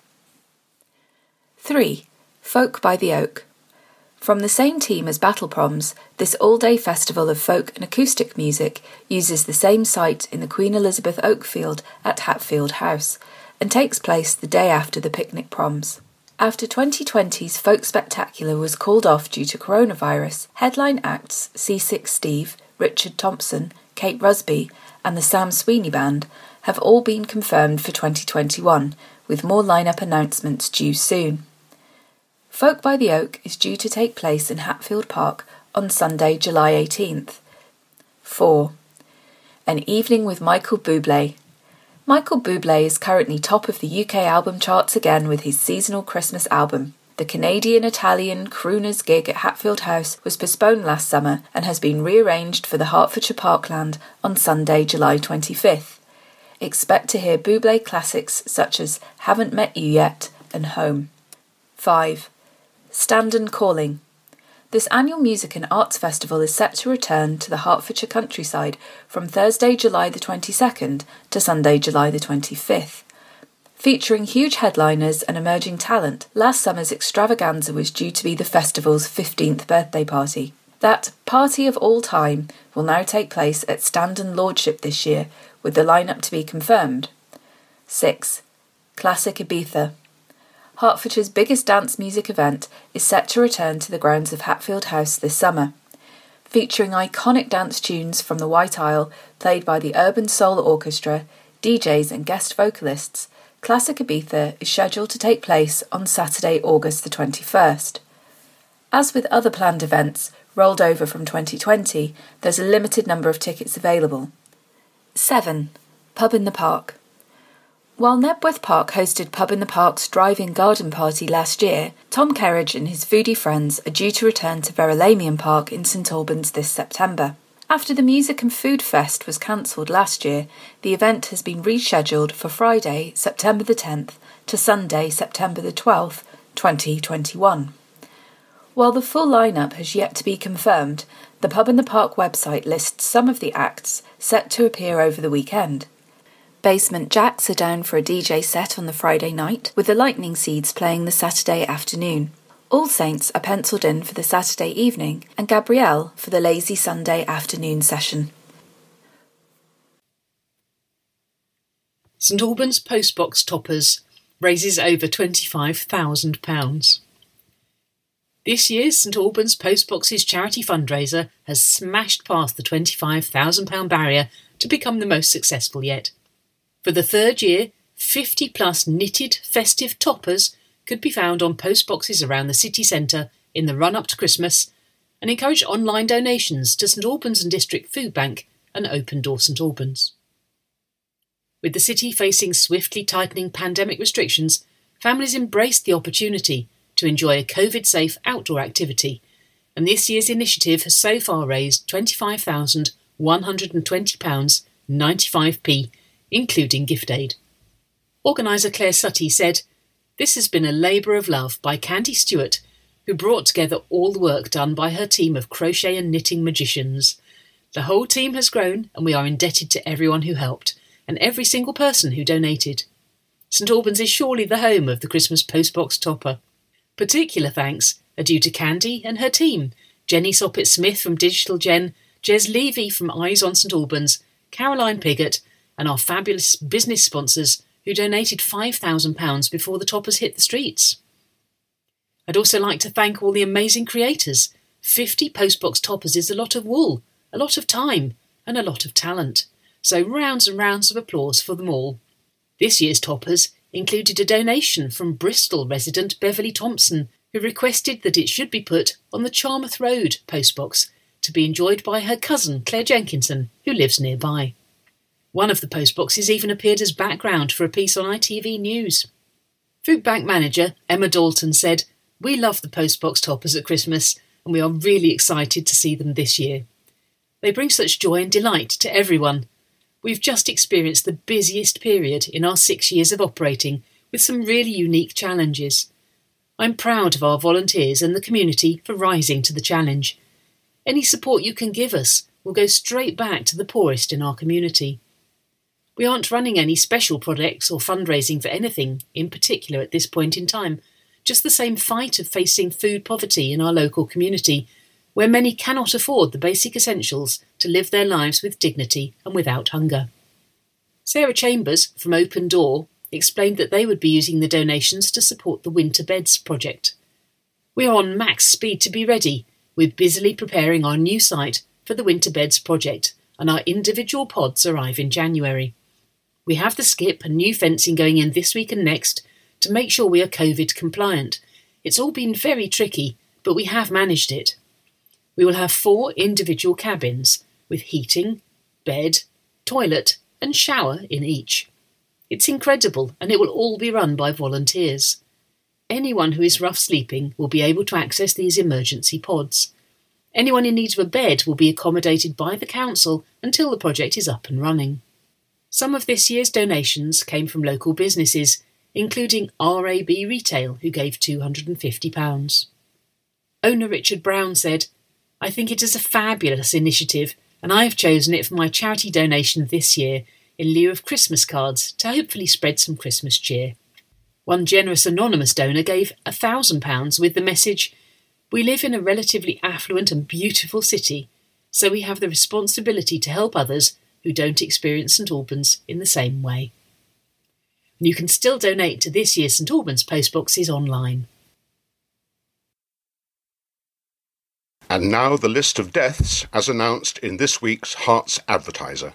three. Folk by the Oak. From the same team as Battle Proms, this all-day festival of folk and acoustic music uses the same site in the Queen Elizabeth Oakfield at Hatfield House and takes place the day after the picnic proms. After twenty twenty's Folk Spectacular was called off due to coronavirus, headline acts C six Steve, Richard Thompson, Kate Rusby and the Sam Sweeney Band have all been confirmed for twenty twenty-one, with more lineup announcements due soon. Folk by the Oak is due to take place in Hatfield Park on Sunday, July eighteenth. four. An Evening with Michael Bublé. Michael Bublé is currently top of the U K album charts again with his seasonal Christmas album. The Canadian-Italian crooners gig at Hatfield House was postponed last summer and has been rearranged for the Hertfordshire Parkland on Sunday, July twenty-fifth. Expect to hear Bublé classics such as Haven't Met You Yet and Home. five. Standon Calling. This annual music and arts festival is set to return to the Hertfordshire countryside from Thursday, July the twenty-second to Sunday, July the twenty-fifth. Featuring huge headliners and emerging talent, last summer's extravaganza was due to be the festival's fifteenth birthday party. That party of all time will now take place at Standon Lordship this year, with the lineup to be confirmed. six. Classic Ibiza. Hertfordshire's biggest dance music event is set to return to the grounds of Hatfield House this summer. Featuring iconic dance tunes from the White Isle played by the Urban Soul Orchestra, D Js and guest vocalists, Classic Ibiza is scheduled to take place on Saturday, August the twenty-first. As with other planned events rolled over from twenty twenty, there's a limited number of tickets available. seven. Pub in the Park. While Knebworth Park hosted Pub in the Park's drive-in garden party last year, Tom Kerridge and his foodie friends are due to return to Verulamium Park in St Albans this September. After the Music and Food Fest was cancelled last year, the event has been rescheduled for Friday, September the tenth to Sunday, September the twelfth, twenty twenty-one. While the full lineup has yet to be confirmed, the Pub in the Park website lists some of the acts set to appear over the weekend. Basement Jacks are down for a D J set on the Friday night, with the Lightning Seeds playing the Saturday afternoon. All Saints are pencilled in for the Saturday evening, and Gabrielle for the lazy Sunday afternoon session. St Albans Postbox Toppers raises over twenty-five thousand pounds. This year's St Albans Postboxes charity fundraiser has smashed past the twenty-five thousand pounds barrier to become the most successful yet. For the third year, fifty plus knitted festive toppers could be found on postboxes around the city centre in the run-up to Christmas, and encourage online donations to St Albans and District Food Bank and Open Door St Albans. With the city facing swiftly tightening pandemic restrictions, families embraced the opportunity to enjoy a COVID-safe outdoor activity, and this year's initiative has so far raised twenty-five thousand one hundred twenty pounds ninety-five p, including gift aid. Organiser Claire Sutty said, "This has been a labour of love by Candy Stewart, who brought together all the work done by her team of crochet and knitting magicians. The whole team has grown, and we are indebted to everyone who helped, and every single person who donated. St Albans is surely the home of the Christmas Postbox Topper. Particular thanks are due to Candy and her team, Jenny Soppett-Smith from Digital Gen, Jez Levy from Eyes on St Albans, Caroline Piggott, and our fabulous business sponsors who donated five thousand pounds before the toppers hit the streets. I'd also like to thank all the amazing creators. fifty Postbox Toppers is a lot of wool, a lot of time, and a lot of talent. So rounds and rounds of applause for them all. This year's toppers included a donation from Bristol resident Beverly Thompson, who requested that it should be put on the Charmouth Road postbox to be enjoyed by her cousin Claire Jenkinson, who lives nearby. One of the postboxes even appeared as background for a piece on I T V News. Food Bank manager Emma Dalton said, "We love the Postbox Toppers at Christmas, and we are really excited to see them this year. They bring such joy and delight to everyone. We've just experienced the busiest period in our six years of operating, with some really unique challenges. I'm proud of our volunteers and the community for rising to the challenge. Any support you can give us will go straight back to the poorest in our community. We aren't running any special projects or fundraising for anything in particular at this point in time, just the same fight of facing food poverty in our local community, where many cannot afford the basic essentials to live their lives with dignity and without hunger. Sarah Chambers from Open Door explained that they would be using the donations to support the Winter Beds project. We are on max speed to be ready. We're busily preparing our new site for the Winter Beds project, and our individual pods arrive in January. We have the skip and new fencing going in this week and next to make sure we are COVID compliant. It's all been very tricky, but we have managed it. We will have four individual cabins with heating, bed, toilet and shower in each. It's incredible, and it will all be run by volunteers. Anyone who is rough sleeping will be able to access these emergency pods. Anyone in need of a bed will be accommodated by the council until the project is up and running. Some of this year's donations came from local businesses, including R A B Retail, who gave two hundred and fifty pounds. Owner Richard Brown said, "I think it is a fabulous initiative, and I have chosen it for my charity donation this year in lieu of Christmas cards to hopefully spread some Christmas cheer." One generous anonymous donor gave one thousand pounds with the message, "We live in a relatively affluent and beautiful city, so we have the responsibility to help others who don't experience St Albans in the same way." And you can still donate to this year's St Albans postboxes online. And now the list of deaths as announced in this week's Herts Advertiser.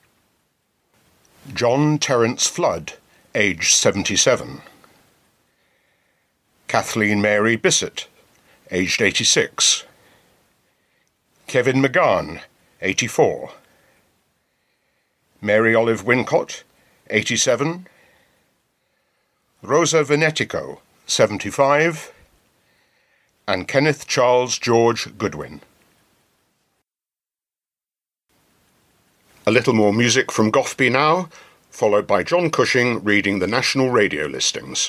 John Terence Flood, aged seventy-seven. Kathleen Mary Bissett, aged eighty-six. Kevin McGahn, eighty-four. Mary Olive Wincott, eighty-seven. Rosa Venetico, seventy-five. And Kenneth Charles George Goodwin. A little more music from Gothby now, followed by John Cushing reading the national radio listings.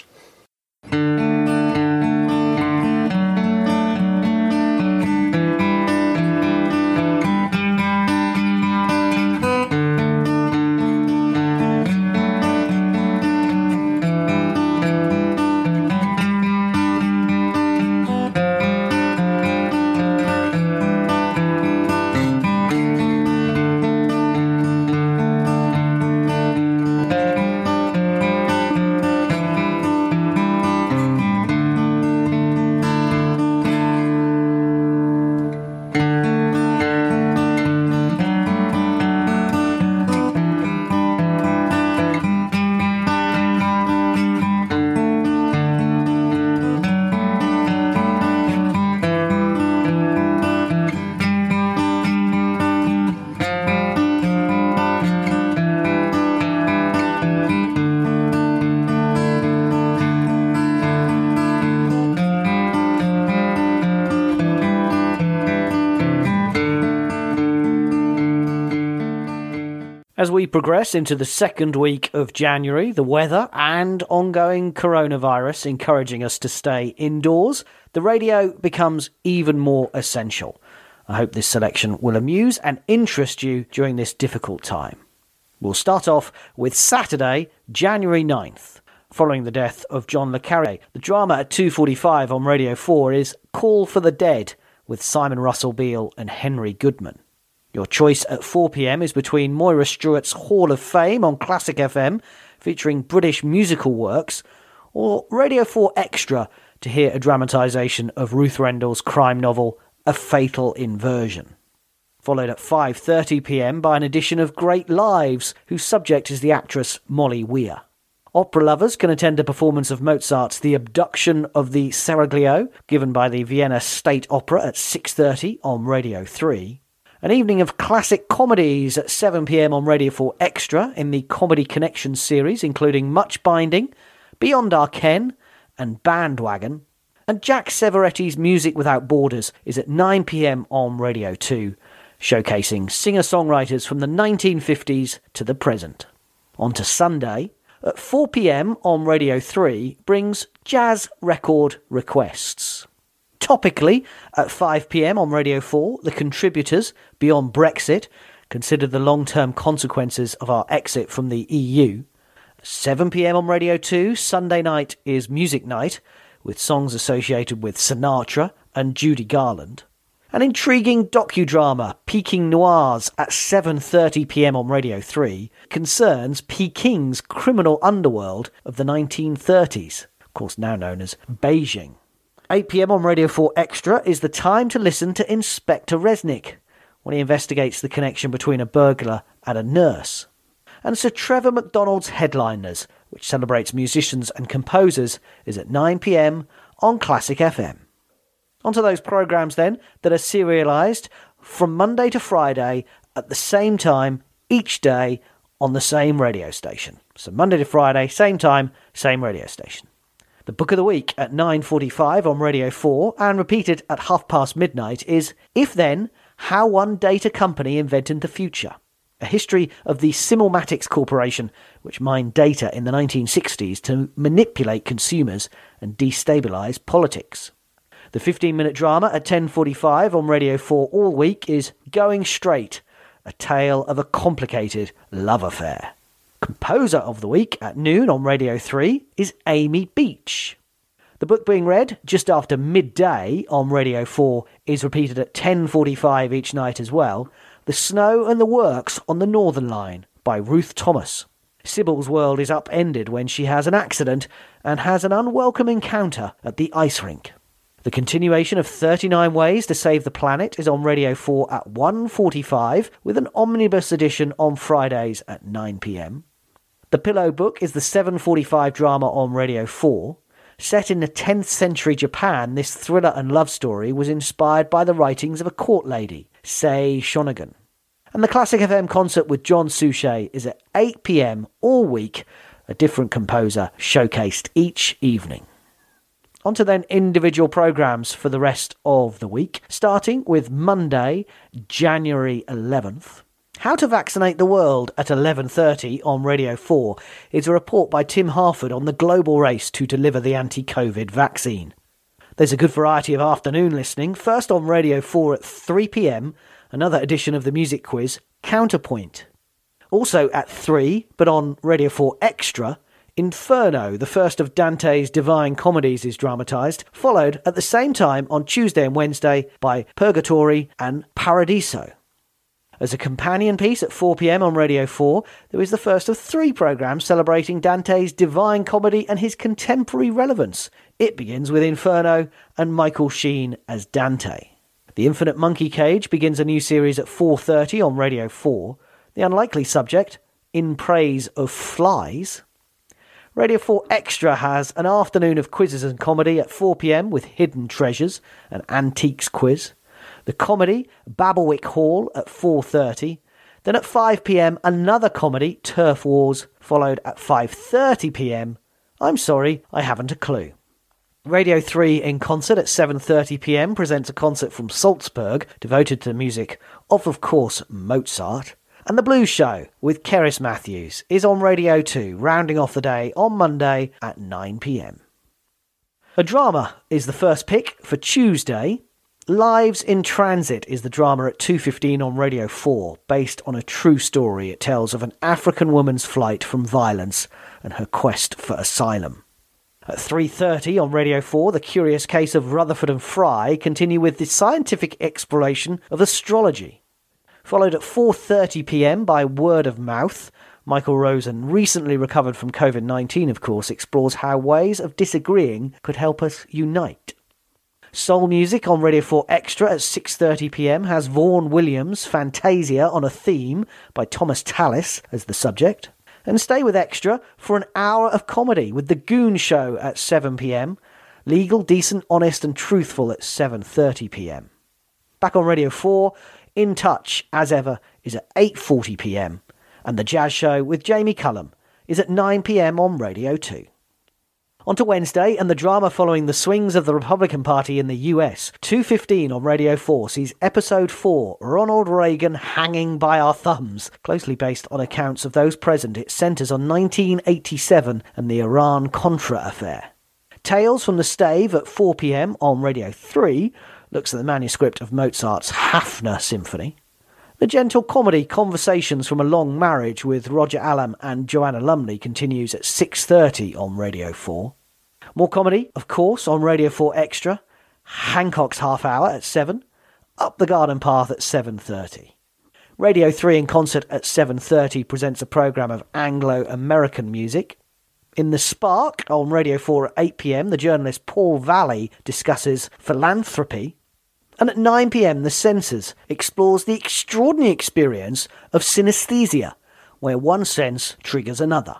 As we progress into the second week of January, the weather and ongoing coronavirus encouraging us to stay indoors, the radio becomes even more essential. I hope this selection will amuse and interest you during this difficult time. We'll start off with Saturday, January ninth. Following the death of John Le Carré, the drama at two forty-five on Radio four is Call for the Dead with Simon Russell Beale and Henry Goodman. Your choice at four p.m. is between Moira Stewart's Hall of Fame on Classic F M, featuring British musical works, or Radio four Extra to hear a dramatisation of Ruth Rendell's crime novel A Fatal Inversion. Followed at five thirty p.m. by an edition of Great Lives, whose subject is the actress Molly Weir. Opera lovers can attend a performance of Mozart's The Abduction of the Seraglio, given by the Vienna State Opera at six thirty on Radio three. An evening of classic comedies at seven p.m. on Radio four Extra in the Comedy Connection series, including Much Binding, Beyond Our Ken and Bandwagon. And Jack Severetti's Music Without Borders is at nine p.m. on Radio two, showcasing singer-songwriters from the nineteen fifties to the present. On to Sunday, at four p.m. on Radio three, brings Jazz Record Requests. Topically, at five p.m. on Radio four, The Contributors, Beyond Brexit, consider the long-term consequences of our exit from the E U. seven p.m. on Radio two, Sunday night is Music Night, with songs associated with Sinatra and Judy Garland. An intriguing docudrama, Peking Noirs, at seven thirty p.m. on Radio three, concerns Peking's criminal underworld of the nineteen thirties, of course now known as Beijing. eight p.m. on Radio four Extra is the time to listen to Inspector Resnick, when he investigates the connection between a burglar and a nurse. And Sir Trevor McDonald's Headliners, which celebrates musicians and composers, is at nine p.m. on Classic F M. Onto those programmes then that are serialised from Monday to Friday at the same time each day on the same radio station. So Monday to Friday, same time, same radio station. The Book of the Week at nine forty-five on Radio four and repeated at half past midnight is If Then, How One Data Company Invented the Future. A history of the Simulmatics Corporation, which mined data in the nineteen sixties to manipulate consumers and destabilise politics. The fifteen-minute drama at ten forty-five on Radio four all week is Going Straight, a tale of a complicated love affair. Composer of the Week at noon on Radio three is Amy Beach. The book being read just after midday on Radio four is repeated at ten forty-five each night as well. The Snow and the Works on the Northern Line by Ruth Thomas. Sybil's world is upended when she has an accident and has an unwelcome encounter at the ice rink. The continuation of thirty-nine Ways to Save the Planet is on Radio four at one forty-five, with an omnibus edition on Fridays at nine p.m. The Pillow Book is the seven forty-five drama on Radio four. Set in the tenth century Japan, this thriller and love story was inspired by the writings of a court lady, Sei Shonagon. And the Classic F M concert with John Suchet is at eight p.m. all week, a different composer showcased each evening. On to then individual programmes for the rest of the week, starting with Monday, January eleventh. How to Vaccinate the World at eleven thirty on Radio four is a report by Tim Harford on the global race to deliver the anti-COVID vaccine. There's a good variety of afternoon listening. First on Radio four at three p.m, another edition of the music quiz, Counterpoint. Also at three, but on Radio four Extra, Inferno, the first of Dante's Divine Comedies, is dramatised, followed at the same time on Tuesday and Wednesday by Purgatory and Paradiso. As a companion piece at four p.m. on Radio four, there is the first of three programmes celebrating Dante's Divine Comedy and his contemporary relevance. It begins with Inferno and Michael Sheen as Dante. The Infinite Monkey Cage begins a new series at four thirty on Radio four. The unlikely subject, In Praise of Flies. Radio four Extra has an afternoon of quizzes and comedy at four p.m. with Hidden Treasures, an antiques quiz. The comedy, Babblewick Hall, at four thirty. Then at five p.m, another comedy, Turf Wars, followed at five thirty p.m. I'm sorry, I haven't a clue. Radio three in concert at seven thirty p.m. presents a concert from Salzburg devoted to the music of, of course, Mozart. And The Blues Show with Keris Matthews is on Radio two, rounding off the day on Monday at nine p.m. A drama is the first pick for Tuesday. Lives in Transit is the drama at two fifteen on Radio four, based on a true story. It tells of an African woman's flight from violence and her quest for asylum. At three thirty on Radio four, The Curious Case of Rutherford and Fry continue with the scientific exploration of astrology. Followed at four thirty p.m. by Word of Mouth, Michael Rosen, recently recovered from covid nineteen of course, explores how ways of disagreeing could help us unite. Soul Music on Radio four Extra at six thirty p.m. has Vaughan Williams' Fantasia on a Theme by Thomas Tallis as the subject. And stay with Extra for an hour of comedy with The Goon Show at seven p.m. Legal, Decent, Honest and Truthful at seven thirty p.m. Back on Radio four, In Touch, as ever, is at eight forty p.m. And The Jazz Show with Jamie Cullum is at nine p.m. on Radio two. On to Wednesday and the drama following the swings of the Republican Party in the U S. two fifteen on Radio four sees Episode four, Ronald Reagan Hanging by Our Thumbs. Closely based on accounts of those present, it centres on nineteen eighty-seven and the Iran-Contra affair. Tales from the Stave at four p.m. on Radio three looks at the manuscript of Mozart's Hafner Symphony. The gentle comedy Conversations from a Long Marriage with Roger Allam and Joanna Lumley continues at six thirty on Radio four. More comedy, of course, on Radio four Extra. Hancock's Half Hour at seven. Up the Garden Path at seven thirty. Radio three in concert at seven thirty presents a programme of Anglo-American music. In The Spark on Radio four at eight p.m, the journalist Paul Valley discusses philanthropy. And at nine p.m, The Censors explores the extraordinary experience of synesthesia, where one sense triggers another.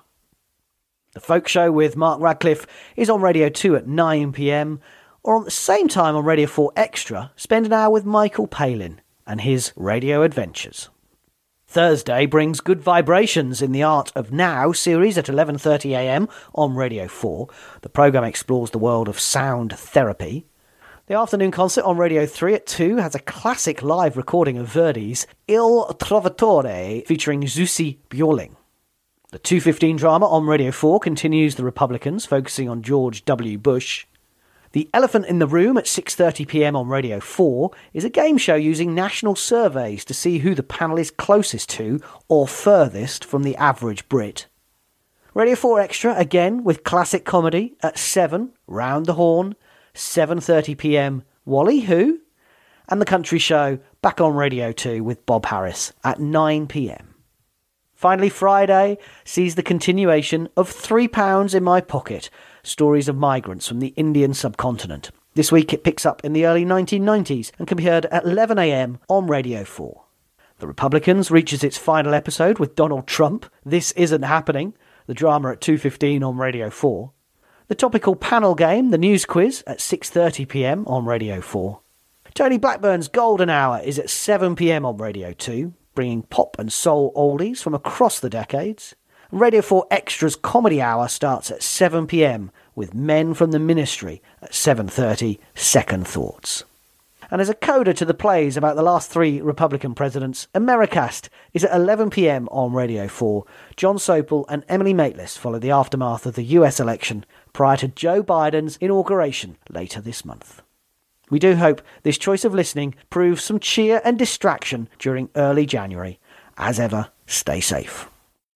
The Folk Show with Mark Radcliffe is on Radio two at nine p.m, or on the same time on Radio four Extra, spend an hour with Michael Palin and his radio adventures. Thursday brings Good Vibrations in the Art of Now series at eleven thirty a.m. on Radio four. The programme explores the world of sound therapy. The afternoon concert on Radio three at two has a classic live recording of Verdi's Il Trovatore featuring Zussi Bjorling. The two fifteen drama on Radio four continues The Republicans, focusing on George W. Bush. The Elephant in the Room at six thirty p.m. on Radio four is a game show using national surveys to see who the panel is closest to or furthest from the average Brit. Radio four Extra, again with classic comedy, at seven, Round the Horn, seven thirty p.m, Wally Who? And The Country Show back on Radio two with Bob Harris at nine p.m. Finally, Friday sees the continuation of Three Pounds in My Pocket, stories of migrants from the Indian subcontinent. This week it picks up in the early nineteen nineties and can be heard at eleven a.m. on Radio four. The Republicans reaches its final episode with Donald Trump, This Isn't Happening, the drama at two fifteen on Radio four. The topical panel game, The News Quiz, at six thirty p.m. on Radio four. Tony Blackburn's Golden Hour is at seven p.m. on Radio two, bringing pop and soul oldies from across the decades. Radio four Extra's Comedy Hour starts at seven p.m. with Men from the Ministry at seven thirty, Second Thoughts. And as a coda to the plays about the last three Republican presidents, Americast is at eleven p.m. on Radio four. John Sopel and Emily Maitlis follow the aftermath of the U S election prior to Joe Biden's inauguration later this month. We do hope this choice of listening proves some cheer and distraction during early January. As ever, stay safe.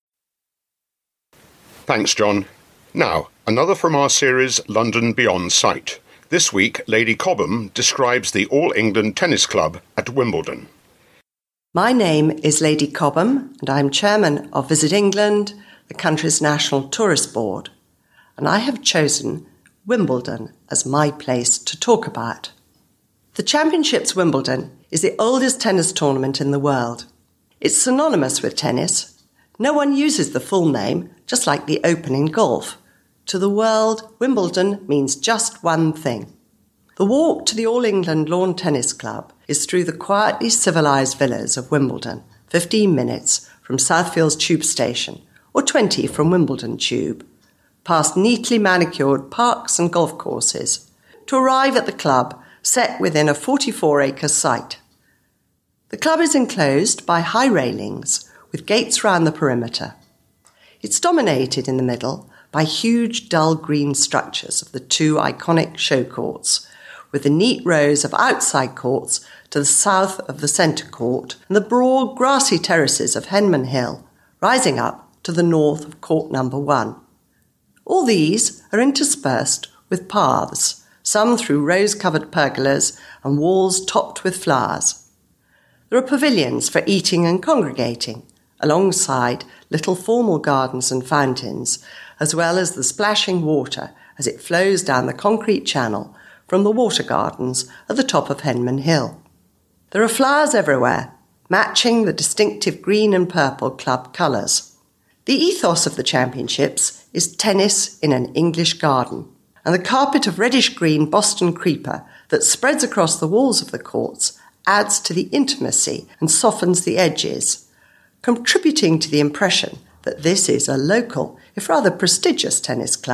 Thanks, John. Now, another from our series London Beyond Sight. This week, Lady Cobham describes the All England Tennis Club at Wimbledon. My name is Lady Cobham, and I'm chairman of Visit England, the country's national tourist board, and I have chosen Wimbledon as my place to talk about. The Championships Wimbledon is the oldest tennis tournament in the world. It's synonymous with tennis. No one uses the full name, just like the Open in golf. To the world, Wimbledon means just one thing. The walk to the All England Lawn Tennis Club is through the quietly civilised villas of Wimbledon, fifteen minutes from Southfield's tube station, or twenty from Wimbledon Tube, past neatly manicured parks and golf courses, to arrive at the club set within a forty-four acre site. The club is enclosed by high railings with gates round the perimeter. It's dominated in the middle by huge dull green structures of the two iconic show courts, with the neat rows of outside courts to the south of the centre court and the broad grassy terraces of Henman Hill, rising up to the north of court number one. All these are interspersed with paths, some through rose-covered pergolas and walls topped with flowers. There are pavilions for eating and congregating, alongside little formal gardens and fountains, as well as the splashing water as it flows down the concrete channel from the water gardens at the top of Henman Hill. There are flowers everywhere, matching the distinctive green and purple club colours. The ethos of the championships is tennis in an English garden, and the carpet of reddish-green Boston creeper that spreads across the walls of the courts adds to the intimacy and softens the edges, contributing to the impression that this is a local, if rather prestigious tennis club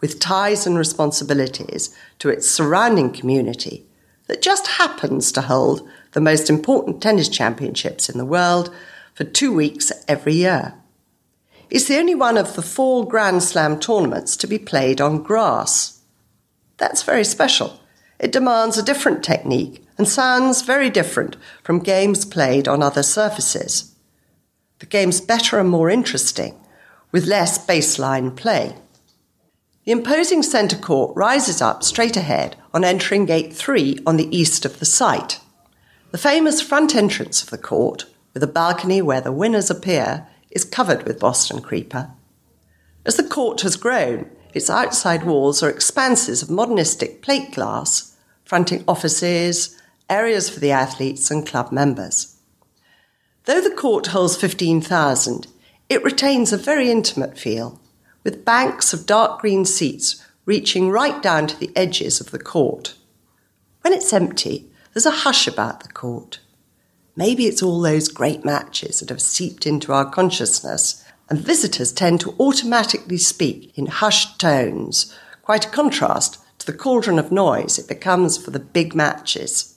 with ties and responsibilities to its surrounding community that just happens to hold the most important tennis championships in the world for two weeks every year. It's the only one of the four Grand Slam tournaments to be played on grass. That's very special. It demands a different technique and sounds very different from games played on other surfaces. The game's better and more interesting, with less baseline play. The imposing centre court rises up straight ahead on entering gate three on the east of the site. The famous front entrance of the court, with a balcony where the winners appear, is covered with Boston creeper. As the court has grown, its outside walls are expanses of modernistic plate glass, fronting offices, areas for the athletes and club members. Though the court holds fifteen thousand, it retains a very intimate feel, with banks of dark green seats reaching right down to the edges of the court. When it's empty, there's a hush about the court. Maybe it's all those great matches that have seeped into our consciousness, and visitors tend to automatically speak in hushed tones, quite a contrast to the cauldron of noise it becomes for the big matches.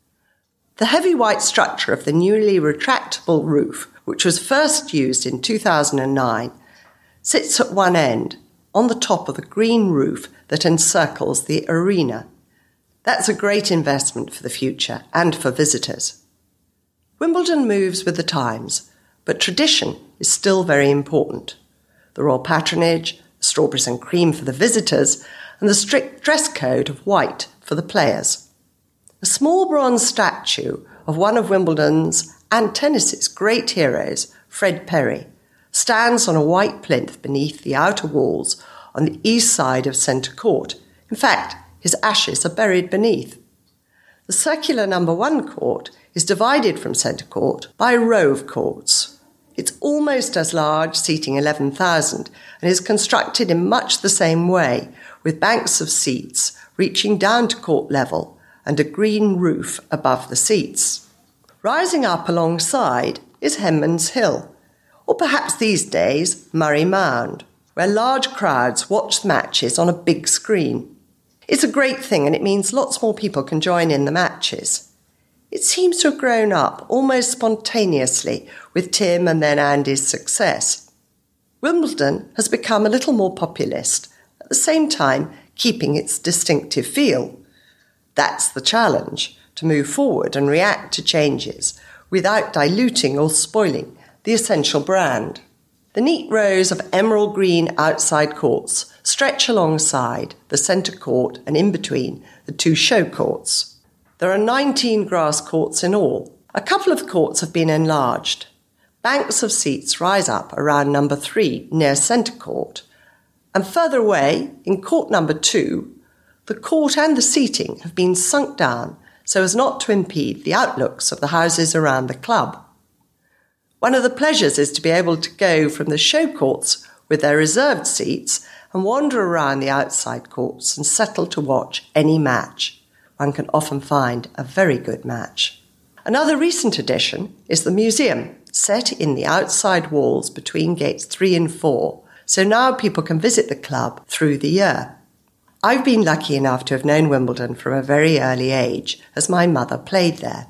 The heavy white structure of the newly retractable roof, which was first used in two thousand nine, sits at one end, on the top of the green roof that encircles the arena. That's a great investment for the future and for visitors. Wimbledon moves with the times, but tradition is still very important. The royal patronage, strawberries and cream for the visitors, and the strict dress code of white for the players. A small bronze statue of one of Wimbledon's and tennis's great heroes, Fred Perry, stands on a white plinth beneath the outer walls on the east side of centre court. In fact, his ashes are buried beneath. The circular number one court is divided from centre court by a row of courts. It's almost as large, seating eleven thousand, and is constructed in much the same way, with banks of seats reaching down to court level and a green roof above the seats. Rising up alongside is Henman's Hill, or perhaps these days Murray Mound, where large crowds watch matches on a big screen. It's a great thing, and it means lots more people can join in the matches. It seems to have grown up almost spontaneously with Tim and then Andy's success. Wimbledon has become a little more populist, at the same time keeping its distinctive feel. That's the challenge, to move forward and react to changes without diluting or spoiling the essential brand. The neat rows of emerald green outside courts stretch alongside the centre court and in between the two show courts. There are nineteen grass courts in all. A couple of the courts have been enlarged. Banks of seats rise up around number three near centre court, and further away, in court number two, the court and the seating have been sunk down so as not to impede the outlooks of the houses around the club. One of the pleasures is to be able to go from the show courts with their reserved seats and wander around the outside courts and settle to watch any match. One can often find a very good match. Another recent addition is the museum, set in the outside walls between gates three and four, so now people can visit the club through the year. I've been lucky enough to have known Wimbledon from a very early age, as my mother played there.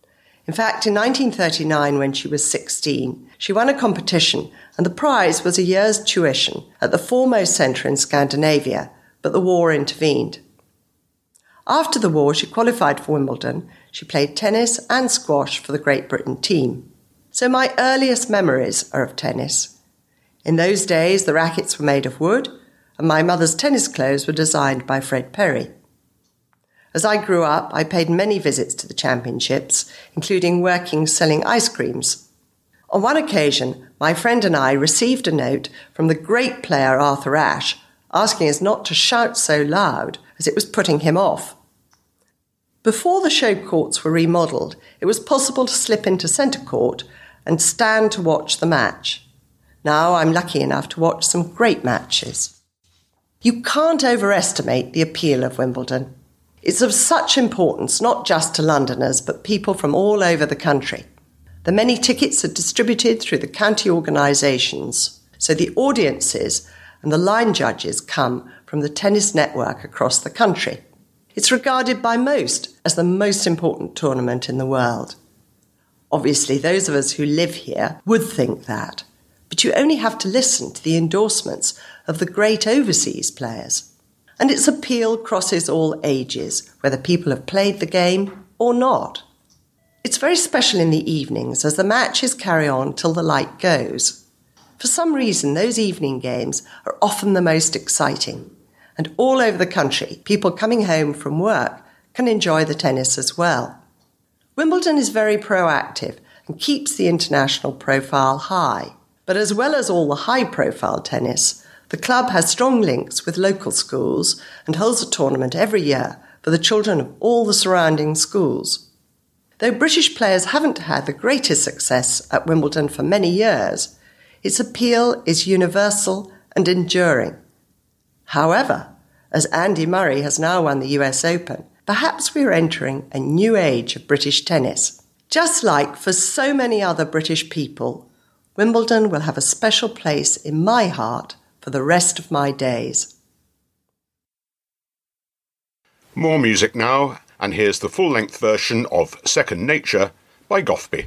In fact, in nineteen thirty-nine, when she was sixteen, she won a competition, and the prize was a year's tuition at the foremost centre in Scandinavia, but the war intervened. After the war, she qualified for Wimbledon. She played tennis and squash for the Great Britain team. So my earliest memories are of tennis. In those days, the rackets were made of wood, and my mother's tennis clothes were designed by Fred Perry. As I grew up, I paid many visits to the championships, including working selling ice creams. On one occasion, my friend and I received a note from the great player Arthur Ashe, asking us not to shout so loud as it was putting him off. Before the show courts were remodelled, it was possible to slip into centre court and stand to watch the match. Now I'm lucky enough to watch some great matches. You can't overestimate the appeal of Wimbledon. It's of such importance not just to Londoners, but people from all over the country. The many tickets are distributed through the county organisations, so the audiences and the line judges come from the tennis network across the country. It's regarded by most as the most important tournament in the world. Obviously, those of us who live here would think that, but you only have to listen to the endorsements of the great overseas players. And its appeal crosses all ages, whether people have played the game or not. It's very special in the evenings as the matches carry on till the light goes. For some reason, those evening games are often the most exciting, and all over the country, people coming home from work can enjoy the tennis as well. Wimbledon is very proactive and keeps the international profile high. But as well as all the high-profile tennis, the club has strong links with local schools and holds a tournament every year for the children of all the surrounding schools. Though British players haven't had the greatest success at Wimbledon for many years, its appeal is universal and enduring. However, as Andy Murray has now won the U S Open, perhaps we are entering a new age of British tennis. Just like for so many other British people, Wimbledon will have a special place in my heart for the rest of my days. More music now, and here's the full-length version of Second Nature by Gothby.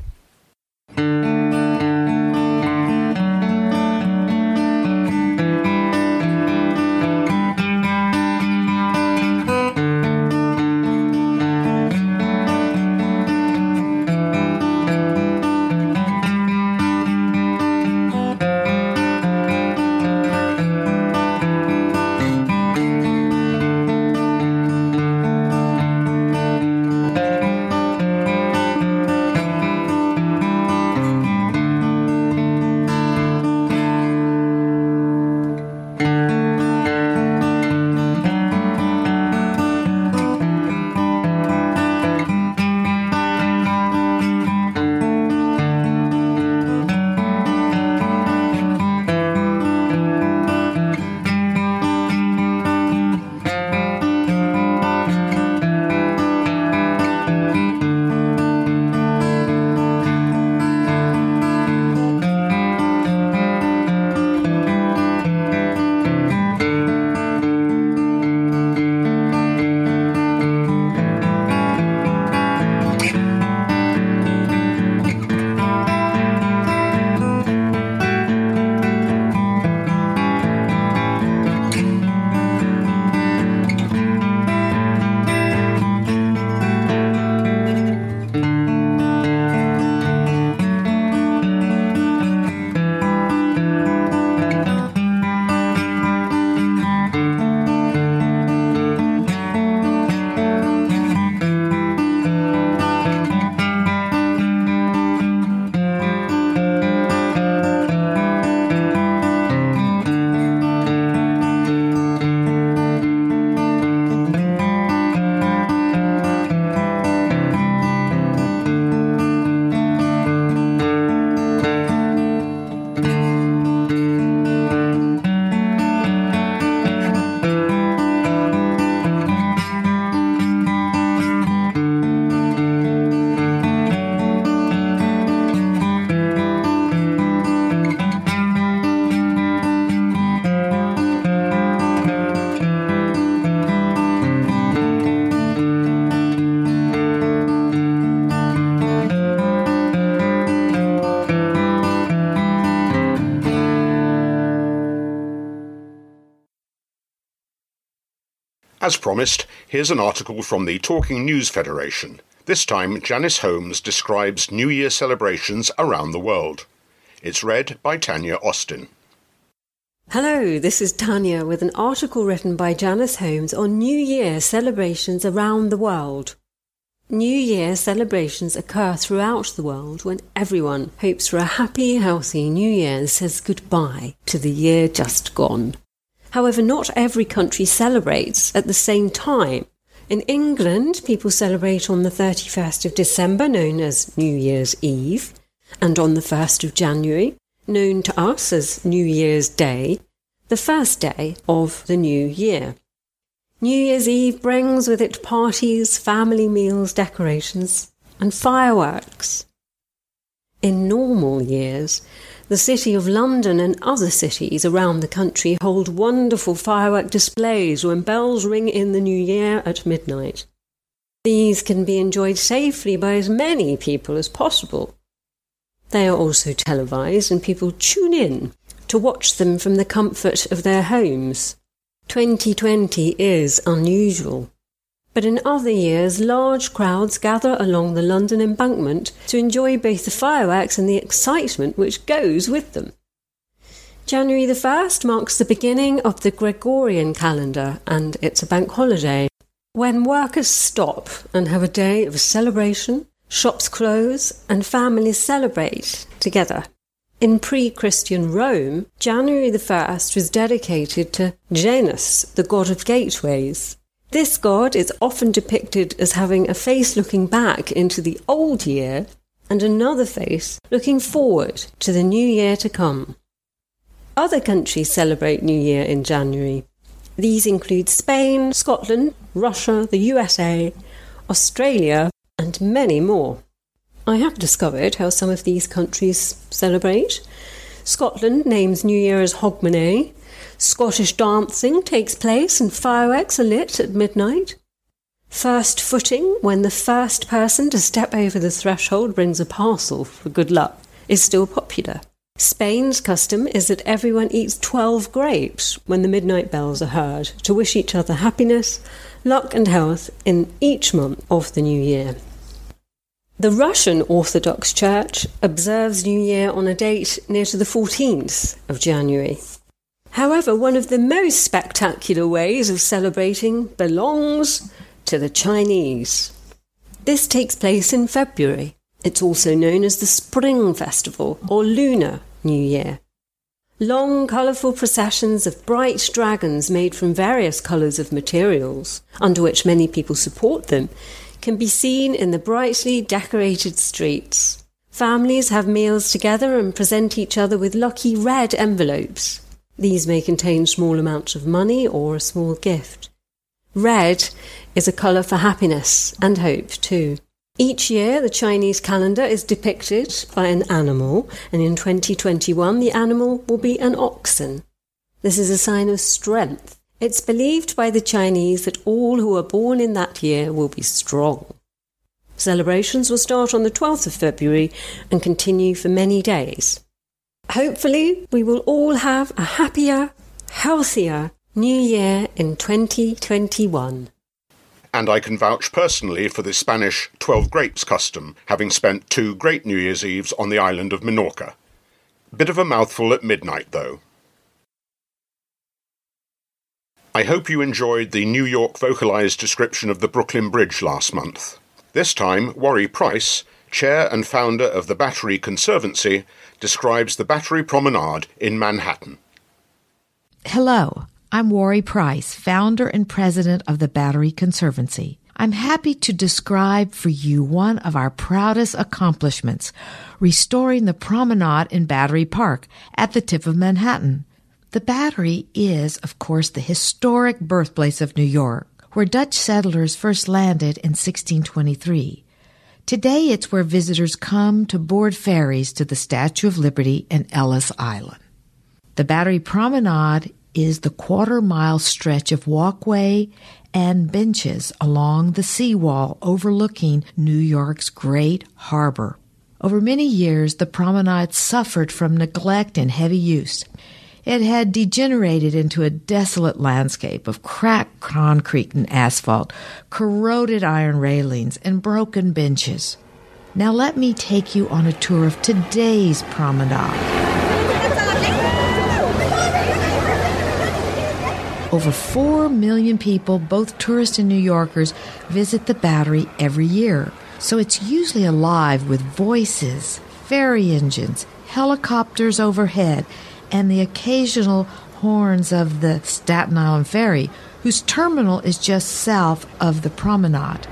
As promised, here's an article from the Talking News Federation. This time, Janice Holmes describes New Year celebrations around the world. It's read by Tanya Austin. Hello, this is Tanya with an article written by Janice Holmes on New Year celebrations around the world. New Year celebrations occur throughout the world when everyone hopes for a happy, healthy New Year and says goodbye to the year just gone. However, not every country celebrates at the same time. In England, people celebrate on the thirty-first of December, known as New Year's Eve, and on the first of January, known to us as New Year's Day, the first day of the new year. New Year's Eve brings with it parties, family meals, decorations, and fireworks. In normal years, The City of London and other cities around the country hold wonderful firework displays when bells ring in the new year at midnight. These can be enjoyed safely by as many people as possible. They are also televised and people tune in to watch them from the comfort of their homes. twenty twenty is unusual. But in other years, large crowds gather along the London Embankment to enjoy both the fireworks and the excitement which goes with them. January the first marks the beginning of the Gregorian calendar, and it's a bank holiday, when workers stop and have a day of celebration, shops close, and families celebrate together. In pre-Christian Rome, January the first was dedicated to Janus, the god of gateways. This god is often depicted as having a face looking back into the old year and another face looking forward to the new year to come. Other countries celebrate New Year in January. These include Spain, Scotland, Russia, the U S A, Australia, and many more. I have discovered how some of these countries celebrate. Scotland names New Year as Hogmanay. Scottish dancing takes place and fireworks are lit at midnight. First footing, when the first person to step over the threshold brings a parcel for good luck, is still popular. Spain's custom is that everyone eats twelve grapes when the midnight bells are heard to wish each other happiness, luck and health in each month of the new year. The Russian Orthodox Church observes New Year on a date near to the fourteenth of January. However, one of the most spectacular ways of celebrating belongs to the Chinese. This takes place in February. It's also known as the Spring Festival or Lunar New Year. Long, colourful processions of bright dragons made from various colours of materials, under which many people support them, can be seen in the brightly decorated streets. Families have meals together and present each other with lucky red envelopes. These may contain small amounts of money or a small gift. Red is a colour for happiness and hope too. Each year the Chinese calendar is depicted by an animal, and in twenty twenty-one the animal will be an oxen. This is a sign of strength. It's believed by the Chinese that all who are born in that year will be strong. Celebrations will start on the twelfth of February and continue for many days. Hopefully, we will all have a happier, healthier New Year in twenty twenty-one. And I can vouch personally for the Spanish twelve grapes custom, having spent two great New Year's Eves on the island of Minorca. Bit of a mouthful at midnight, though. I hope you enjoyed the New York vocalised description of the Brooklyn Bridge last month. This time, Warrie Price, chair and founder of the Battery Conservancy, describes the Battery Promenade in Manhattan. Hello, I'm Warrie Price, founder and president of the Battery Conservancy. I'm happy to describe for you one of our proudest accomplishments, restoring the promenade in Battery Park at the tip of Manhattan. The Battery is, of course, the historic birthplace of New York, where Dutch settlers first landed in sixteen twenty-three. Today, it's where visitors come to board ferries to the Statue of Liberty and Ellis Island. The Battery Promenade is the quarter-mile stretch of walkway and benches along the seawall overlooking New York's great harbor. Over many years, the promenade suffered from neglect and heavy use. It had degenerated into a desolate landscape of cracked concrete and asphalt, corroded iron railings, and broken benches. Now let me take you on a tour of today's promenade. Over four million people, both tourists and New Yorkers, visit the Battery every year. So it's usually alive with voices, ferry engines, helicopters overhead, and the occasional horns of the Staten Island Ferry, whose terminal is just south of the promenade.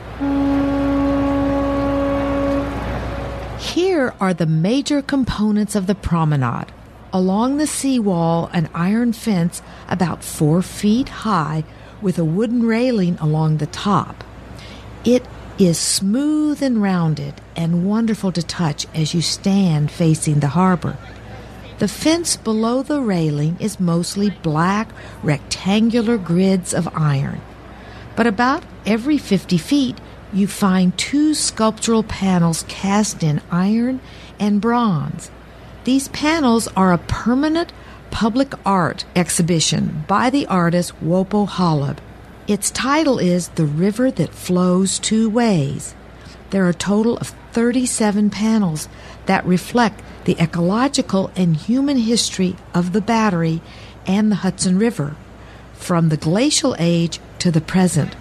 Here are the major components of the promenade. Along the seawall, an iron fence about four feet high with a wooden railing along the top. It is smooth and rounded and wonderful to touch as you stand facing the harbor. The fence below the railing is mostly black, rectangular grids of iron. But about every fifty feet, you find two sculptural panels cast in iron and bronze. These panels are a permanent public art exhibition by the artist Wopo Holub. Its title is The River That Flows Two Ways. There are a total of thirty-seven panels that reflect the ecological and human history of the Battery and the Hudson River, from the glacial age to the present.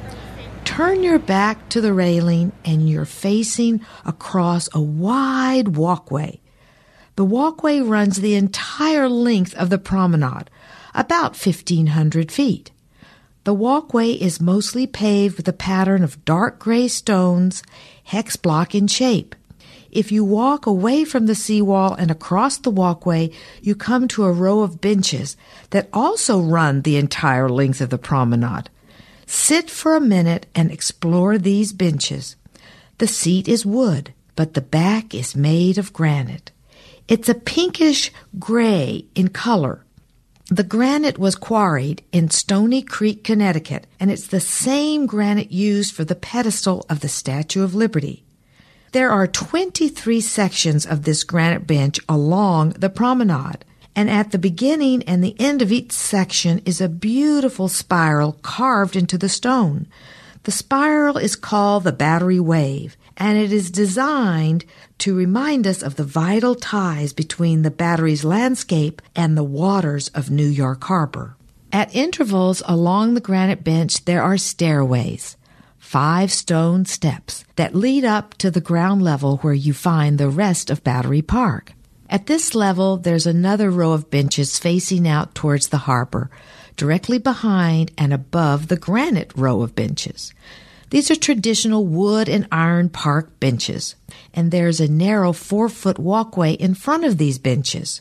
Turn your back to the railing and you're facing across a wide walkway. The walkway runs the entire length of the promenade, about fifteen hundred feet. The walkway is mostly paved with a pattern of dark gray stones, hex block in shape. If you walk away from the seawall and across the walkway, you come to a row of benches that also run the entire length of the promenade. Sit for a minute and explore these benches. The seat is wood, but the back is made of granite. It's a pinkish gray in color. The granite was quarried in Stony Creek, Connecticut, and it's the same granite used for the pedestal of the Statue of Liberty. There are twenty-three sections of this granite bench along the promenade, and at the beginning and the end of each section is a beautiful spiral carved into the stone. The spiral is called the Battery Wave, and it is designed to remind us of the vital ties between the Battery's landscape and the waters of New York Harbor. At intervals along the granite bench, there are stairways, five stone steps that lead up to the ground level where you find the rest of Battery Park. At this level, there's another row of benches facing out towards the harbor, directly behind and above the granite row of benches. These are traditional wood and iron park benches, and there's a narrow four-foot walkway in front of these benches.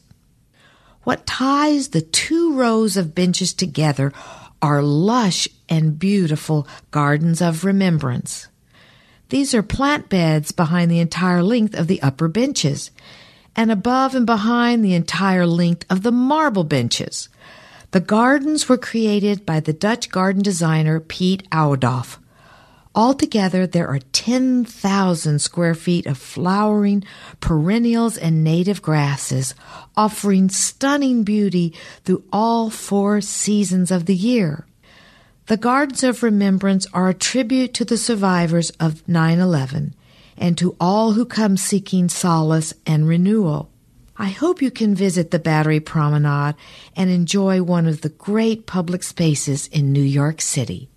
What ties the two rows of benches together are lush and beautiful gardens of remembrance. These are plant beds behind the entire length of the upper benches, and above and behind the entire length of the marble benches. The gardens were created by the Dutch garden designer Piet Oudolf. Altogether, there are ten thousand square feet of flowering perennials and native grasses, offering stunning beauty through all four seasons of the year. The Gardens of Remembrance are a tribute to the survivors of nine eleven and to all who come seeking solace and renewal. I hope you can visit the Battery Promenade and enjoy one of the great public spaces in New York City.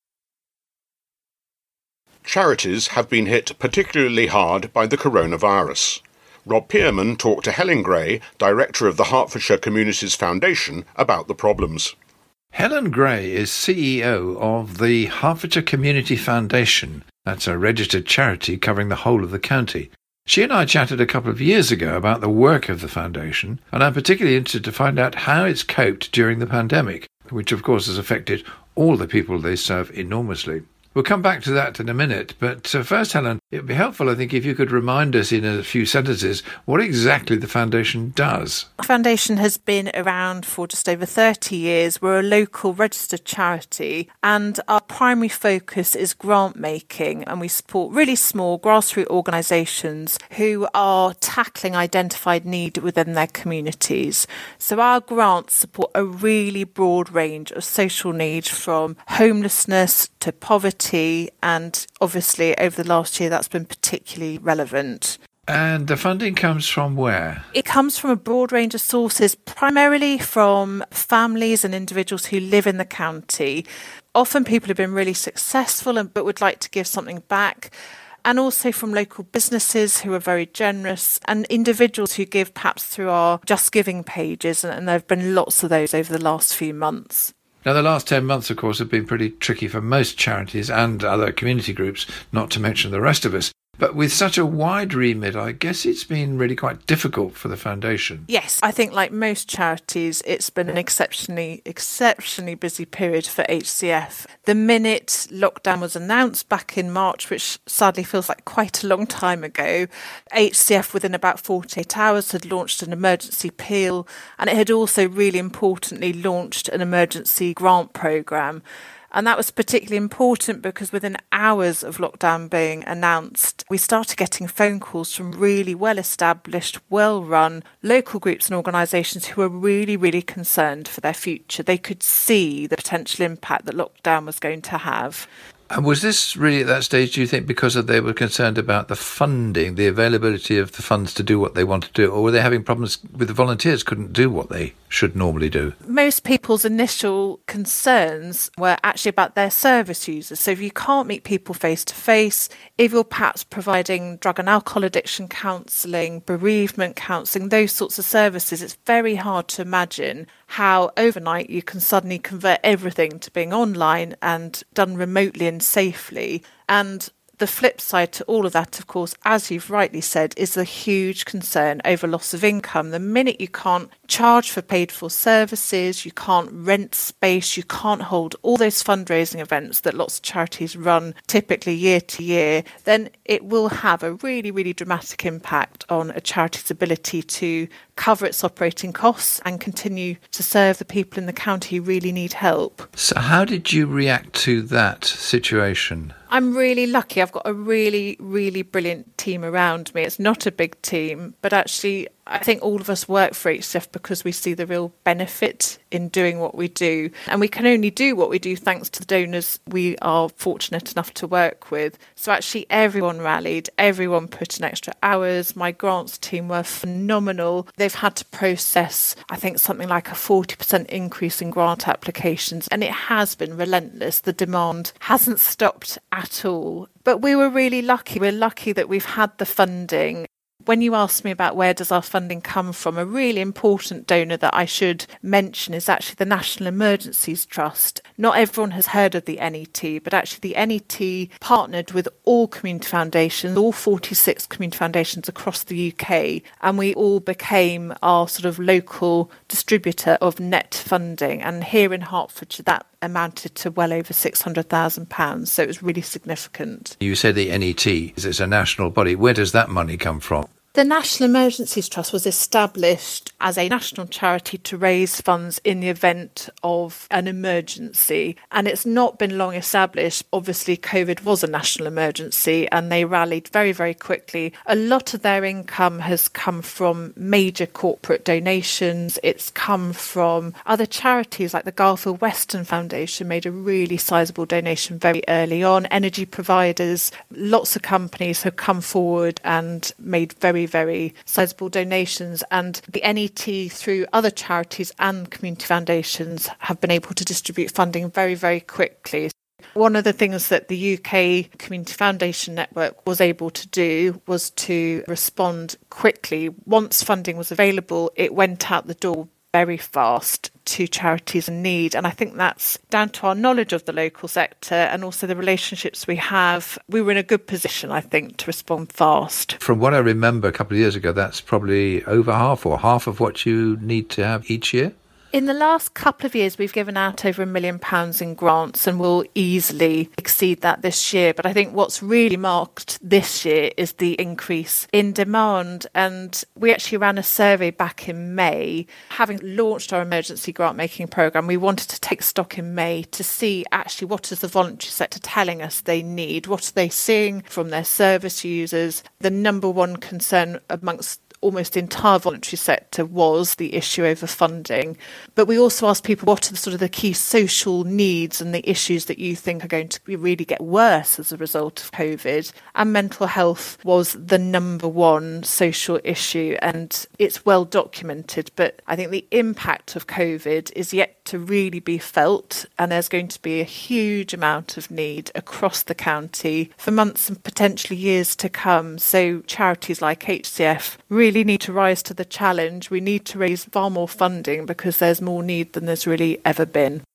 Charities have been hit particularly hard by the coronavirus. Rob Pearman talked to Helen Gray, director of the Hertfordshire Communities Foundation, about the problems. Helen Gray is C E O of the Hertfordshire Community Foundation. That's a registered charity covering the whole of the county. She and I chatted a couple of years ago about the work of the foundation, and I'm particularly interested to find out how it's coped during the pandemic, which of course has affected all the people they serve enormously. We'll come back to that in a minute, but uh, first, Helen, it would be helpful, I think, if you could remind us in a few sentences what exactly the foundation does. The foundation has been around for just over thirty years. We're a local registered charity, and our primary focus is grant making, and we support really small grassroots organisations who are tackling identified need within their communities. So our grants support a really broad range of social needs, from homelessness to poverty, and obviously over the last year that's been particularly relevant. And the funding comes from where? It comes from a broad range of sources, primarily from families and individuals who live in the county. Often people have been really successful and but would like to give something back, and also from local businesses who are very generous, and individuals who give perhaps through our Just Giving pages, and there have been lots of those over the last few months. Now, the last ten months, of course, have been pretty tricky for most charities and other community groups, not to mention the rest of us. But with such a wide remit, I guess it's been really quite difficult for the foundation. Yes, I think like most charities, it's been an exceptionally, exceptionally busy period for H C F. The minute lockdown was announced back in March, which sadly feels like quite a long time ago, H C F within about forty-eight hours had launched an emergency appeal, and it had also really importantly launched an emergency grant programme. And that was particularly important because within hours of lockdown being announced, we started getting phone calls from really well-established, well-run local groups and organisations who were really, really concerned for their future. They could see the potential impact that lockdown was going to have. And was this really at that stage, do you think, because of they were concerned about the funding, the availability of the funds to do what they want to do, or were they having problems with the volunteers couldn't do what they should normally do? Most people's initial concerns were actually about their service users. So if you can't meet people face to face, if you're perhaps providing drug and alcohol addiction counselling, bereavement counselling, those sorts of services, it's very hard to imagine how overnight you can suddenly convert everything to being online and done remotely and safely. And the flip side to all of that, of course, as you've rightly said, is the huge concern over loss of income. The minute you can't charge for paid for services, you can't rent space, you can't hold all those fundraising events that lots of charities run typically year to year, then it will have a really, really dramatic impact on a charity's ability to cover its operating costs and continue to serve the people in the county who really need help. So how did you react to that situation? I'm really lucky. I've got a really, really brilliant team around me. It's not a big team, but actually I think all of us work for H C F because we see the real benefit in doing what we do. And we can only do what we do thanks to the donors we are fortunate enough to work with. So actually everyone rallied, everyone put in extra hours. My grants team were phenomenal. They've had to process, I think, something like a forty percent increase in grant applications. And it has been relentless. The demand hasn't stopped at all. But we were really lucky. We're lucky that we've had the funding. When you asked me about where does our funding come from, a really important donor that I should mention is actually the National Emergencies Trust. Not everyone has heard of the N E T, but actually the N E T partnered with all community foundations, all forty-six community foundations across the U K, and we all became our sort of local distributor of net funding. And here in Hertfordshire, that amounted to well over six hundred thousand pounds, so it was really significant. You said the N E T is a national body. Where does that money come from? The National Emergencies Trust was established as a national charity to raise funds in the event of an emergency. And it's not been long established. Obviously, COVID was a national emergency and they rallied very, very quickly. A lot of their income has come from major corporate donations. It's come from other charities like the Garfield Weston Foundation made a really sizable donation very early on. Energy providers, lots of companies have come forward and made very very sizable donations, and the N E T through other charities and community foundations have been able to distribute funding very, very quickly. One of the things that the U K Community Foundation Network was able to do was to respond quickly. Once funding was available, it went out the door very fast to charities in need. And I think that's down to our knowledge of the local sector and also the relationships we have. We were in a good position, I think, to respond fast. From what I remember a couple of years ago, that's probably over half or half of what you need to have each year? In the last couple of years, we've given out over a million pounds in grants and we'll easily exceed that this year. But I think what's really marked this year is the increase in demand. And we actually ran a survey back in May. Having launched our emergency grant making programme, we wanted to take stock in May to see actually what is the voluntary sector telling us they need, what are they seeing from their service users. The number one concern amongst almost the entire voluntary sector was the issue over funding. But we also asked people what are the sort of the key social needs and the issues that you think are going to really get worse as a result of COVID. And mental health was the number one social issue, and it's well documented. But I think the impact of COVID is yet to really be felt, and there's going to be a huge amount of need across the county for months and potentially years to come. So charities like H C F really really need to rise to the challenge. We need to raise far more funding because there's more need than there's really ever been.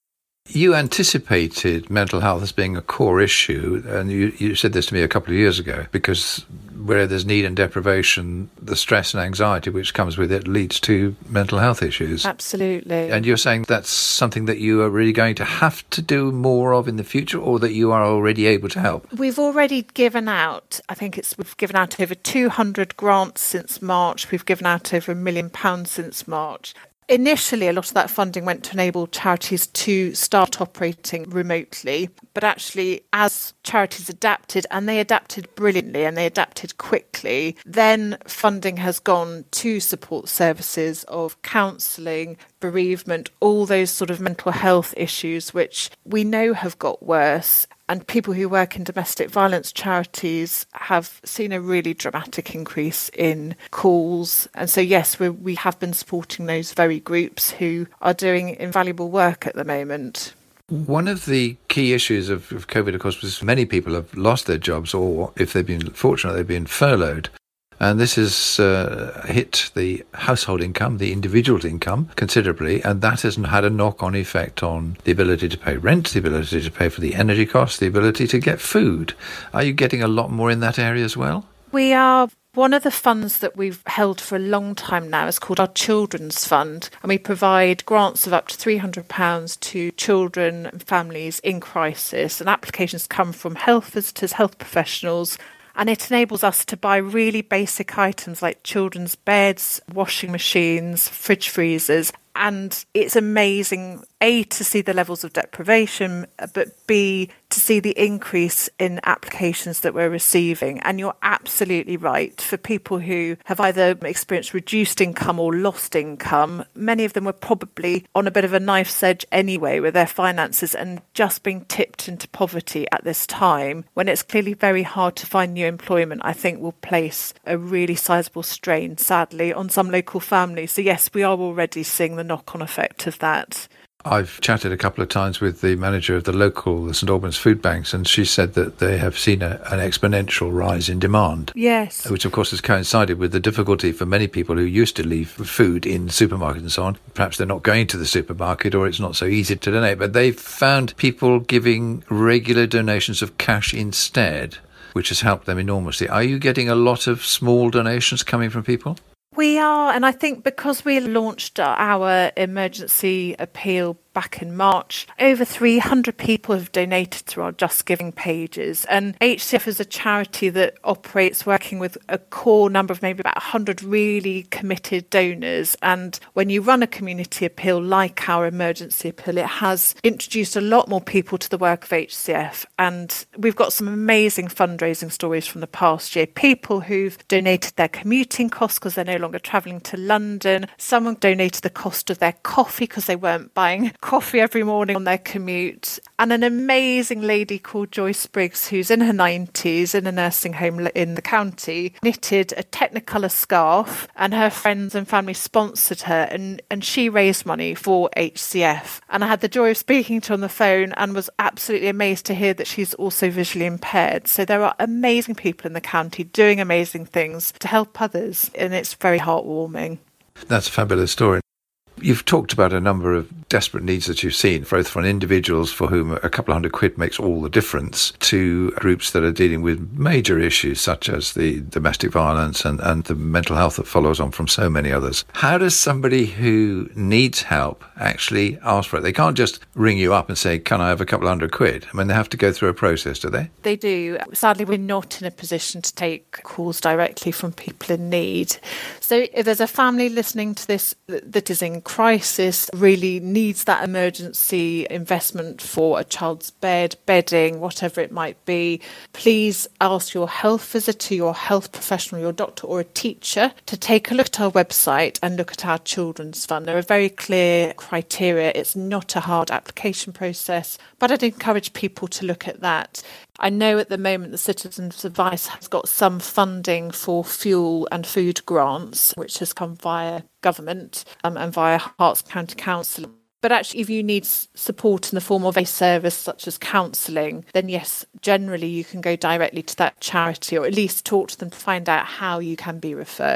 You anticipated mental health as being a core issue, and you, you said this to me a couple of years ago, because where there's need and deprivation, the stress and anxiety which comes with it leads to mental health issues. Absolutely. And you're saying that's something that you are really going to have to do more of in the future, or that you are already able to help? We've already given out, I think it's we've given out over two hundred grants since March. We've given out over a million pounds since March. Initially, a lot of that funding went to enable charities to start operating remotely. But actually, as charities adapted, and they adapted brilliantly and they adapted quickly, then funding has gone to support services of counselling, bereavement, all those sort of mental health issues, which we know have got worse. And people who work in domestic violence charities have seen a really dramatic increase in calls. And so, yes, we we have been supporting those very groups who are doing invaluable work at the moment. One of the key issues of, of COVID, of course, was many people have lost their jobs, or if they've been fortunate, they've been furloughed. And this has uh, hit the household income, the individual income, considerably, and that has had a knock-on effect on the ability to pay rent, the ability to pay for the energy costs, the ability to get food. Are you getting a lot more in that area as well? We are. One of the funds that we've held for a long time now is called our Children's Fund, and we provide grants of up to three hundred pounds to children and families in crisis, and applications come from health visitors, health professionals, and it enables us to buy really basic items like children's beds, washing machines, fridge freezers. And it's amazing, A, to see the levels of deprivation, but B, to see the increase in applications that we're receiving. And you're absolutely right. For people who have either experienced reduced income or lost income, many of them were probably on a bit of a knife's edge anyway with their finances, and just being tipped into poverty at this time, when it's clearly very hard to find new employment, I think will place a really sizable strain, sadly, on some local families. So yes, we are already seeing the knock-on effect of that. I've chatted a couple of times with the manager of the local the St Albans food banks, and she said that they have seen a, an exponential rise in demand. Yes. Which, of course, has coincided with the difficulty for many people who used to leave food in supermarkets and so on. Perhaps they're not going to the supermarket, or it's not so easy to donate, but they've found people giving regular donations of cash instead, which has helped them enormously. Are you getting a lot of small donations coming from people? We are, and I think because we launched our emergency appeal back in March, over three hundred people have donated through our Just Giving pages. And H C F is a charity that operates working with a core number of maybe about one hundred really committed donors. And when you run a community appeal like our emergency appeal, it has introduced a lot more people to the work of H C F. And we've got some amazing fundraising stories from the past year. People who've donated their commuting costs because they're no longer travelling to London. Someone donated the cost of their coffee because they weren't buying coffee every morning on their commute. And an amazing lady called Joyce Briggs, who's in her nineties in a nursing home in the county, knitted a Technicolor scarf, and her friends and family sponsored her, and, and she raised money for H C F. And I had the joy of speaking to her on the phone and was absolutely amazed to hear that she's also visually impaired. So there are amazing people in the county doing amazing things to help others, and it's very heartwarming. That's a fabulous story. You've talked about a number of desperate needs that you've seen, both from individuals for whom a couple of hundred quid makes all the difference, to groups that are dealing with major issues such as the domestic violence and, and the mental health that follows on from so many others. How does somebody who needs help actually ask for it? They can't just ring you up and say, can I have a couple of hundred quid? I mean, they have to go through a process, do they? They do. Sadly, we're not in a position to take calls directly from people in need. So if there's a family listening to this that is in crisis, really needs that emergency investment for a child's bed, bedding, whatever it might be, please ask your health visitor, your health professional, your doctor or a teacher to take a look at our website and look at our Children's Fund. There are very clear criteria. It's not a hard application process, but I'd encourage people to look at that. I know at the moment the Citizens Advice has got some funding for fuel and food grants, which has come via government um, and via Herts County Council. But actually, if you need support in the form of a service such as counselling, then yes, generally you can go directly to that charity, or at least talk to them to find out how you can be referred.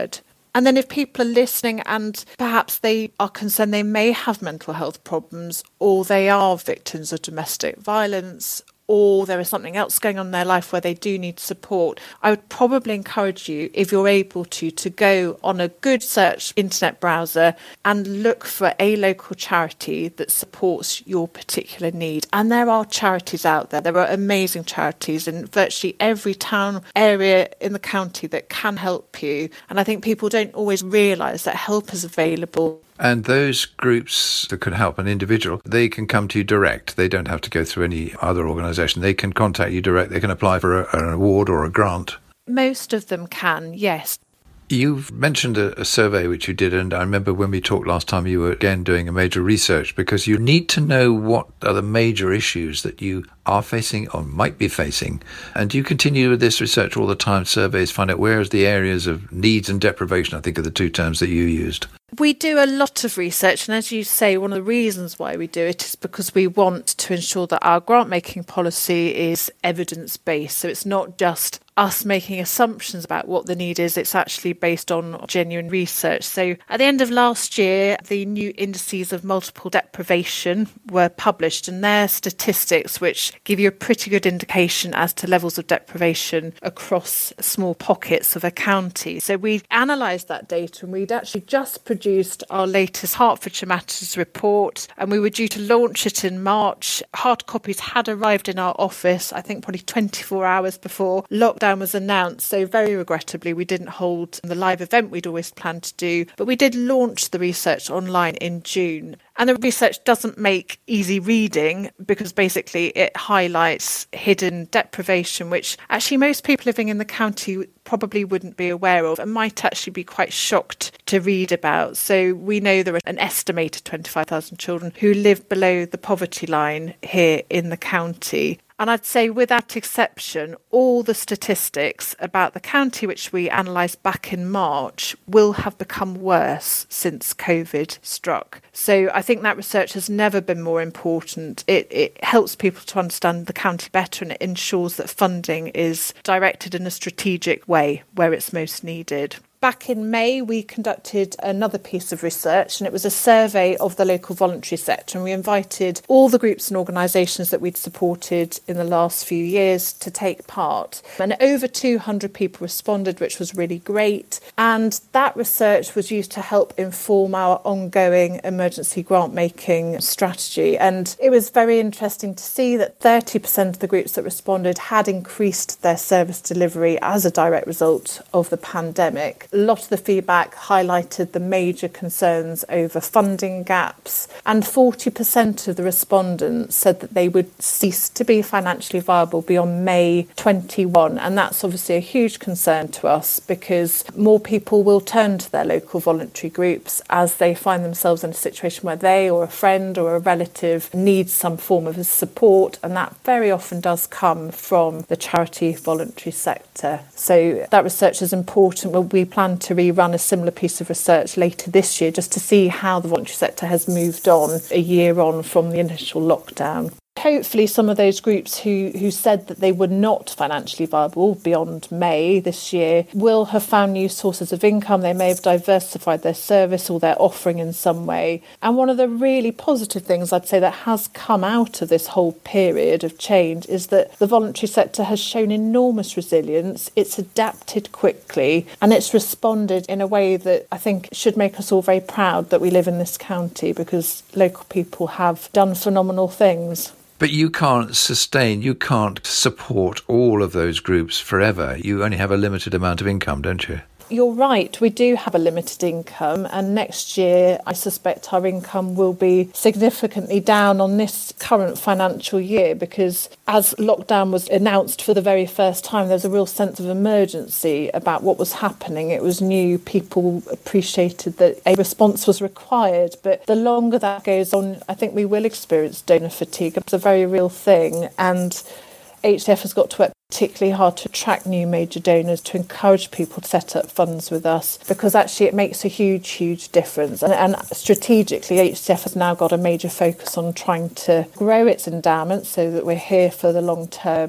And then if people are listening and perhaps they are concerned they may have mental health problems, or they are victims of domestic violence, or there is something else going on in their life where they do need support, I would probably encourage you, if you're able to, to go on a good search internet browser and look for a local charity that supports your particular need. And there are charities out there. There are amazing charities in virtually every town area in the county that can help you. And I think people don't always realise that help is available. And those groups that could help an individual, they can come to you direct. They don't have to go through any other organisation. They can contact you direct. They can apply for a, an award or a grant. Most of them can, yes. You've mentioned a, a survey which you did, and I remember when we talked last time you were again doing a major research, because you need to know what are the major issues that you are facing or might be facing. And do you continue with this research all the time, surveys, find out where is the areas of needs and deprivation, I think are the two terms that you used? We do a lot of research, and as you say, one of the reasons why we do it is because we want to ensure that our grant-making policy is evidence-based. So it's not just us making assumptions about what the need is, it's actually based on genuine research. So at the end of last year, the new indices of multiple deprivation were published, and they're statistics which give you a pretty good indication as to levels of deprivation across small pockets of a county. So we analysed that data, and we'd actually just produced our latest Hertfordshire Matters report, and we were due to launch it in March. Hard copies had arrived in our office, I think probably twenty-four hours before lockdown was announced, so very regrettably we didn't hold the live event we'd always planned to do, but we did launch the research online in June. And the research doesn't make easy reading because basically it highlights hidden deprivation, which actually most people living in the county probably wouldn't be aware of and might actually be quite shocked to read about. So we know there are an estimated twenty-five thousand children who live below the poverty line here in the county. And I'd say without exception, all the statistics about the county which we analysed back in March will have become worse since COVID struck. So I think that research has never been more important. It, it helps people to understand the county better, and it ensures that funding is directed in a strategic way where it's most needed. Back in May, we conducted another piece of research, and it was a survey of the local voluntary sector. And we invited all the groups and organisations that we'd supported in the last few years to take part. And over two hundred people responded, which was really great. And that research was used to help inform our ongoing emergency grant-making strategy. And it was very interesting to see that thirty percent of the groups that responded had increased their service delivery as a direct result of the pandemic. A lot of the feedback highlighted the major concerns over funding gaps, and forty percent of the respondents said that they would cease to be financially viable beyond May twenty-one, and that's obviously a huge concern to us because more people will turn to their local voluntary groups as they find themselves in a situation where they or a friend or a relative needs some form of support, and that very often does come from the charity voluntary sector. So that research is important. Well, we plan to rerun a similar piece of research later this year just to see how the voluntary sector has moved on a year on from the initial lockdown. Hopefully some of those groups who, who said that they were not financially viable beyond May this year will have found new sources of income. They may have diversified their service or their offering in some way. And one of the really positive things I'd say that has come out of this whole period of change is that the voluntary sector has shown enormous resilience. It's adapted quickly and it's responded in a way that I think should make us all very proud that we live in this county, because local people have done phenomenal things. But you can't sustain, you can't support all of those groups forever. You only have a limited amount of income, don't you? You're right, we do have a limited income, and next year I suspect our income will be significantly down on this current financial year, because as lockdown was announced for the very first time, there's a real sense of emergency about what was happening. It was new, people appreciated that a response was required, but the longer that goes on, I think we will experience donor fatigue. It's a very real thing, and H C F has got to work particularly hard to attract new major donors, to encourage people to set up funds with us, because actually it makes a huge, huge difference. And, and strategically, H C F has now got a major focus on trying to grow its endowment so that we're here for the long term.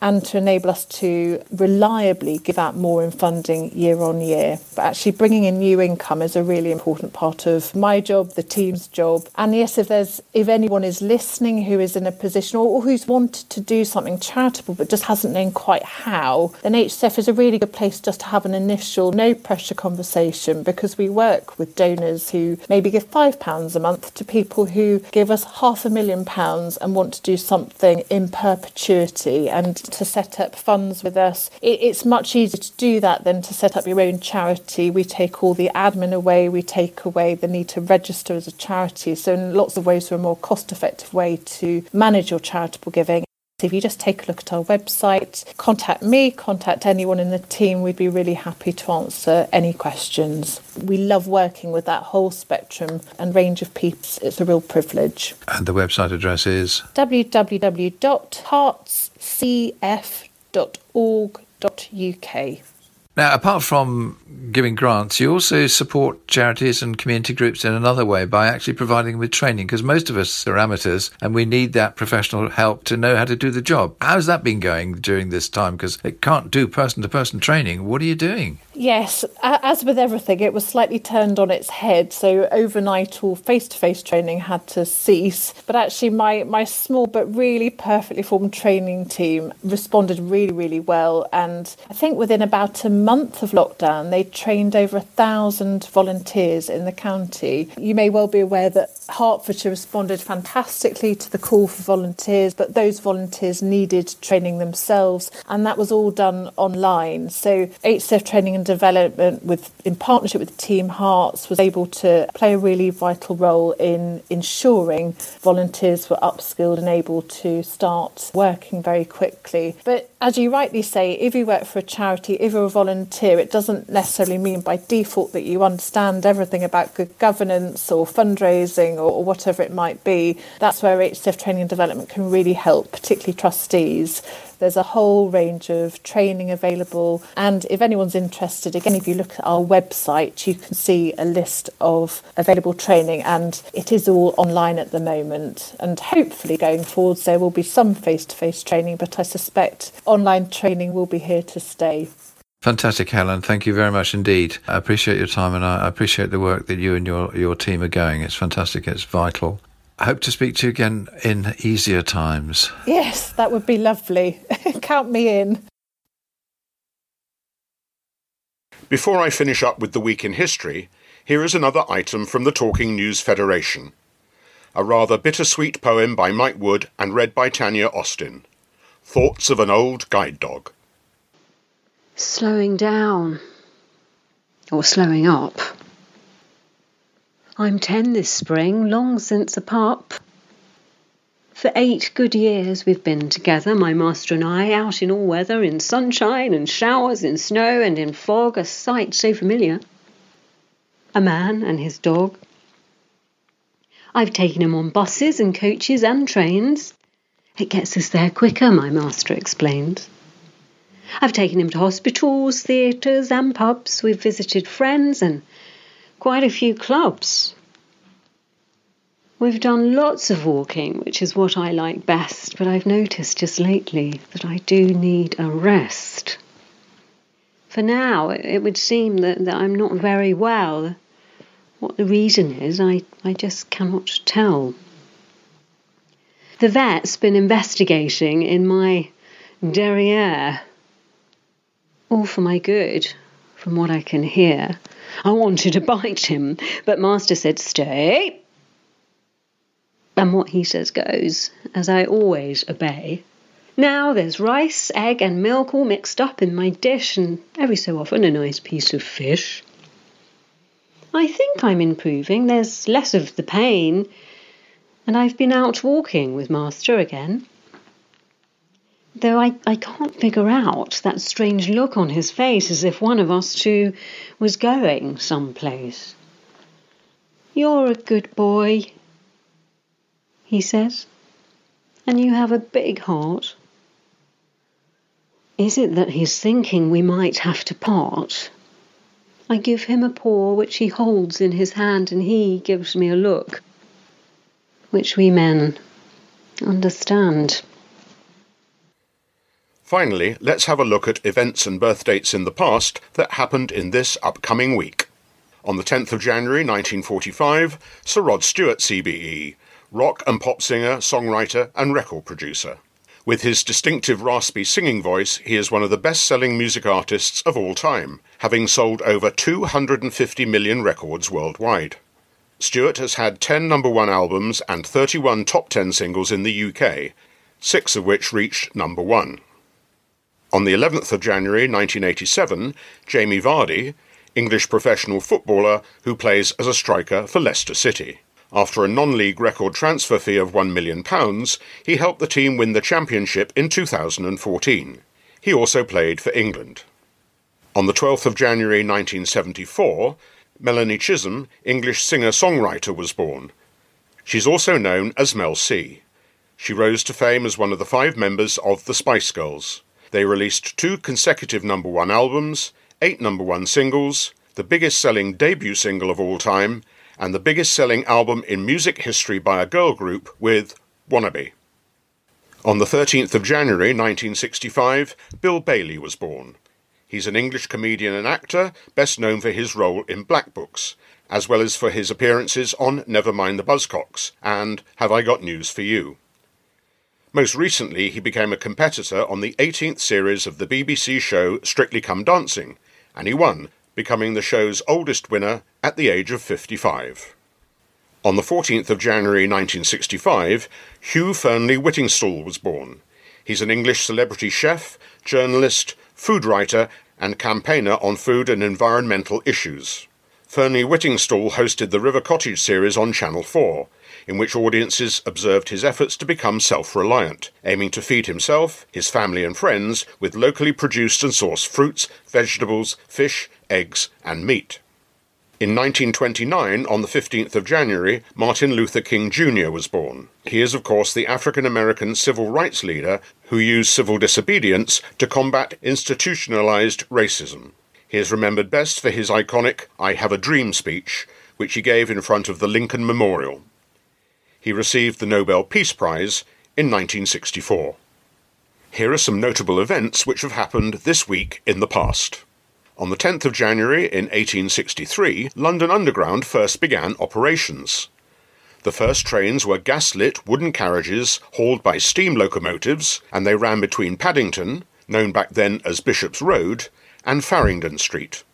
and to enable us to reliably give out more in funding year on year. But actually bringing in new income is a really important part of my job, the team's job. And yes, if there's if anyone is listening who is in a position or, or who's wanted to do something charitable but just hasn't known quite how, then H S E F is a really good place just to have an initial no pressure conversation, because we work with donors who maybe give five pounds a month to people who give us half a million pounds and want to do something in perpetuity and to set up funds with us. It, it's much easier to do that than to set up your own charity. We take all the admin away, we take away the need to register as a charity. So in lots of ways, we're a more cost-effective way to manage your charitable giving. If you just take a look at our website, contact me, contact anyone in the team, we'd be really happy to answer any questions. We love working with that whole spectrum and range of people. It's a real privilege. And the website address is? w w w dot hearts c f dot org dot u k. Now, apart from giving grants, you also support charities and community groups in another way by actually providing them with training, because most of us are amateurs and we need that professional help to know how to do the job. How's that been going during this time? Because it can't do person-to-person training. What are you doing? Yes, as with everything, it was slightly turned on its head. So overnight, all face-to-face training had to cease. But actually, my, my small but really perfectly formed training team responded really, really well. And I think within about a month of lockdown, they trained over a thousand volunteers in the county. You may well be aware that Hertfordshire responded fantastically to the call for volunteers, but those volunteers needed training themselves, and that was all done online. So H S E F Training and Development, with in partnership with Team Hearts, was able to play a really vital role in ensuring volunteers were upskilled and able to start working very quickly. But as you rightly say, if you work for a charity, if you're a volunteer, it doesn't necessarily mean by default that you understand everything about good governance or fundraising or, or whatever it might be. That's where H S E F Training and Development can really help, particularly trustees. There's a whole range of training available, and if anyone's interested, again, if you look at our website, you can see a list of available training, and it is all online at the moment. And hopefully going forwards there will be some face-to-face training, but I suspect online training will be here to stay. Fantastic, Helen. Thank you very much indeed. I appreciate your time, and I appreciate the work that you and your, your team are going. It's fantastic. It's vital. I hope to speak to you again in easier times. Yes, that would be lovely. Count me in. Before I finish up with the week in history, here is another item from the Talking News Federation. A rather bittersweet poem by Mike Wood and read by Tanya Austin. Thoughts of an Old Guide Dog. Slowing down, or slowing up. I'm ten this spring, long since a pup. For eight good years we've been together, my master and I, out in all weather, in sunshine and showers, in snow and in fog, a sight so familiar. A man and his dog. I've taken him on buses and coaches and trains. It gets us there quicker, my master explained. I've taken him to hospitals, theatres and pubs. We've visited friends and quite a few clubs. We've done lots of walking, which is what I like best, but I've noticed just lately that I do need a rest. For now, it would seem that, that I'm not very well. What the reason is, I, I just cannot tell. The vet's been investigating in my derriere. All for my good, from what I can hear. I wanted to bite him, but master said, stay. And what he says goes, as I always obey. Now there's rice, egg and milk all mixed up in my dish, and every so often a nice piece of fish. I think I'm improving. There's less of the pain, and I've been out walking with master again. Though I, I can't figure out that strange look on his face, as if one of us two was going someplace. You're a good boy, he says, and you have a big heart. Is it that he's thinking we might have to part? I give him a paw which he holds in his hand, and he gives me a look which we men understand. Finally, let's have a look at events and birth dates in the past that happened in this upcoming week. On the tenth of January nineteen forty-five, Sir Rod Stewart C B E, rock and pop singer, songwriter and record producer. With his distinctive raspy singing voice, he is one of the best-selling music artists of all time, having sold over two hundred fifty million records worldwide. Stewart has had ten number one albums and thirty-one top ten singles in the U K, six of which reached number one. On the eleventh of January nineteen eighty-seven, Jamie Vardy, English professional footballer who plays as a striker for Leicester City. After a non-league record transfer fee of one million pounds, he helped the team win the championship in two thousand fourteen. He also played for England. On the twelfth of January nineteen seventy-four, Melanie Chisholm, English singer-songwriter, was born. She's also known as Mel C. She rose to fame as one of the five members of the Spice Girls. They released two consecutive number one albums, eight number one singles, the biggest-selling debut single of all time, and the biggest-selling album in music history by a girl group with Wannabe. On the thirteenth of January nineteen sixty-five, Bill Bailey was born. He's an English comedian and actor, best known for his role in Black Books, as well as for his appearances on Never Mind the Buzzcocks and Have I Got News for You. Most recently, he became a competitor on the eighteenth series of the B B C show Strictly Come Dancing, and he won, becoming the show's oldest winner at the age of fifty-five. On the fourteenth of January nineteen sixty-five, Hugh Fearnley Whittingstall was born. He's an English celebrity chef, journalist, food writer, and campaigner on food and environmental issues. Fearnley Whittingstall hosted the River Cottage series on Channel four, in which audiences observed his efforts to become self-reliant, aiming to feed himself, his family and friends with locally produced and sourced fruits, vegetables, fish, eggs and meat. In nineteen twenty-nine, on the fifteenth of January, Martin Luther King Junior was born. He is, of course, the African-American civil rights leader who used civil disobedience to combat institutionalized racism. He is remembered best for his iconic I Have a Dream speech, which he gave in front of the Lincoln Memorial. He received the Nobel Peace Prize in nineteen sixty-four. Here are some notable events which have happened this week in the past. On the tenth of January in eighteen sixty-three, London Underground first began operations. The first trains were gas-lit wooden carriages hauled by steam locomotives, and they ran between Paddington, known back then as Bishop's Road, and Farringdon Street.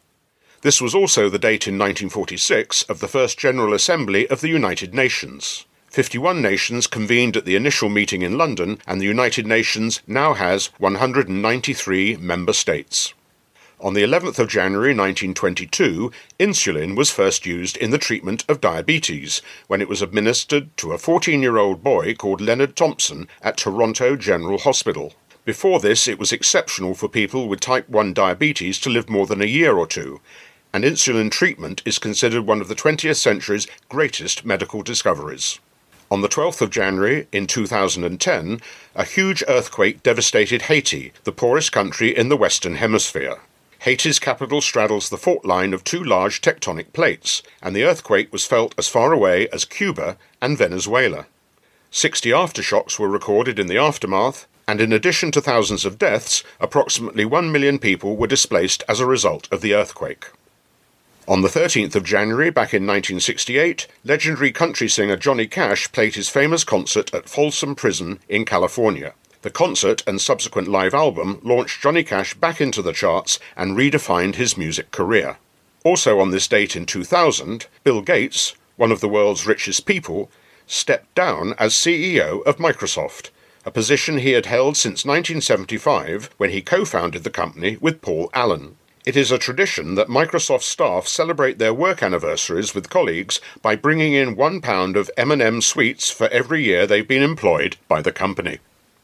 This was also the date in nineteen forty-six of the first General Assembly of the United Nations. fifty-one nations convened at the initial meeting in London, and the United Nations now has one hundred ninety-three member states. On the eleventh of January nineteen twenty-two, insulin was first used in the treatment of diabetes, when it was administered to a fourteen-year-old boy called Leonard Thompson at Toronto General Hospital. Before this, it was exceptional for people with type one diabetes to live more than a year or two, and insulin treatment is considered one of the twentieth century's greatest medical discoveries. On the twelfth of January in two thousand ten, a huge earthquake devastated Haiti, the poorest country in the Western Hemisphere. Haiti's capital straddles the fault line of two large tectonic plates, and the earthquake was felt as far away as Cuba and Venezuela. Sixty aftershocks were recorded in the aftermath, and in addition to thousands of deaths, approximately one million people were displaced as a result of the earthquake. On the thirteenth of January back in nineteen sixty-eight, legendary country singer Johnny Cash played his famous concert at Folsom Prison in California. The concert and subsequent live album launched Johnny Cash back into the charts and redefined his music career. Also on this date in two thousand, Bill Gates, one of the world's richest people, stepped down as C E O of Microsoft, a position he had held since nineteen seventy-five when he co-founded the company with Paul Allen. It is a tradition that Microsoft staff celebrate their work anniversaries with colleagues by bringing in one pound of M and M sweets for every year they've been employed by the company.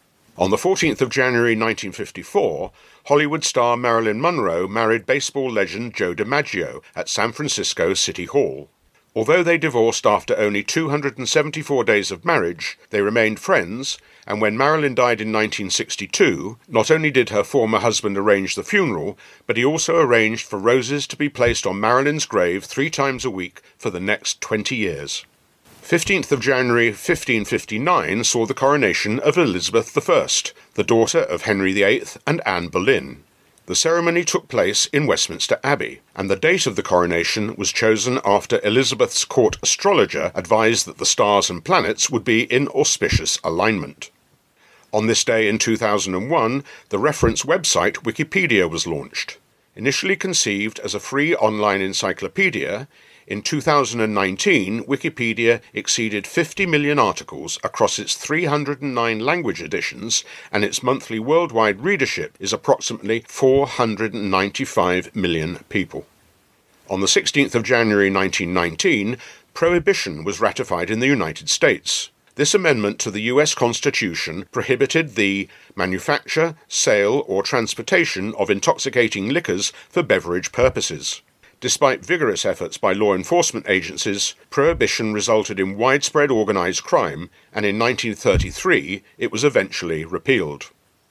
On the fourteenth of January nineteen fifty-four, Hollywood star Marilyn Monroe married baseball legend Joe DiMaggio at San Francisco City Hall. Although they divorced after only two hundred seventy-four days of marriage, they remained friends, and when Marilyn died in nineteen sixty-two, not only did her former husband arrange the funeral, but he also arranged for roses to be placed on Marilyn's grave three times a week for the next twenty years. fifteenth of January fifteen fifty-nine saw the coronation of Elizabeth the First, the daughter of Henry the Eighth and Anne Boleyn. The ceremony took place in Westminster Abbey, and the date of the coronation was chosen after Elizabeth's court astrologer advised that the stars and planets would be in auspicious alignment. On this day in two thousand one, the reference website Wikipedia was launched. Initially conceived as a free online encyclopedia, in two thousand nineteen Wikipedia exceeded fifty million articles across its three hundred nine language editions, and its monthly worldwide readership is approximately four hundred ninety-five million people. On the sixteenth of January nineteen nineteen, Prohibition was ratified in the United States. This amendment to the U S Constitution prohibited the manufacture, sale, or transportation of intoxicating liquors for beverage purposes. Despite vigorous efforts by law enforcement agencies, Prohibition resulted in widespread organised crime, and in nineteen thirty-three it was eventually repealed.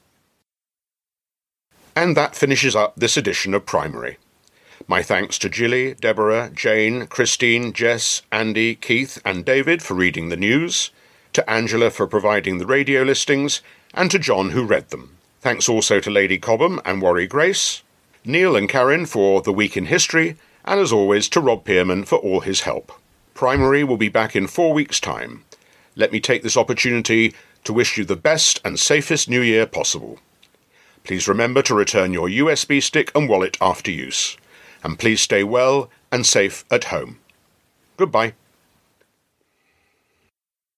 And that finishes up this edition of Primary. My thanks to Gilly, Deborah, Jane, Christine, Jess, Andy, Keith and David for reading the news, to Angela for providing the radio listings, and to John who read them. Thanks also to Lady Cobham and Warrie Grace, Neil and Karen for The Week in History, and as always to Rob Pearman for all his help. Primary will be back in four weeks' time. Let me take this opportunity to wish you the best and safest New Year possible. Please remember to return your U S B stick and wallet after use. And please stay well and safe at home. Goodbye.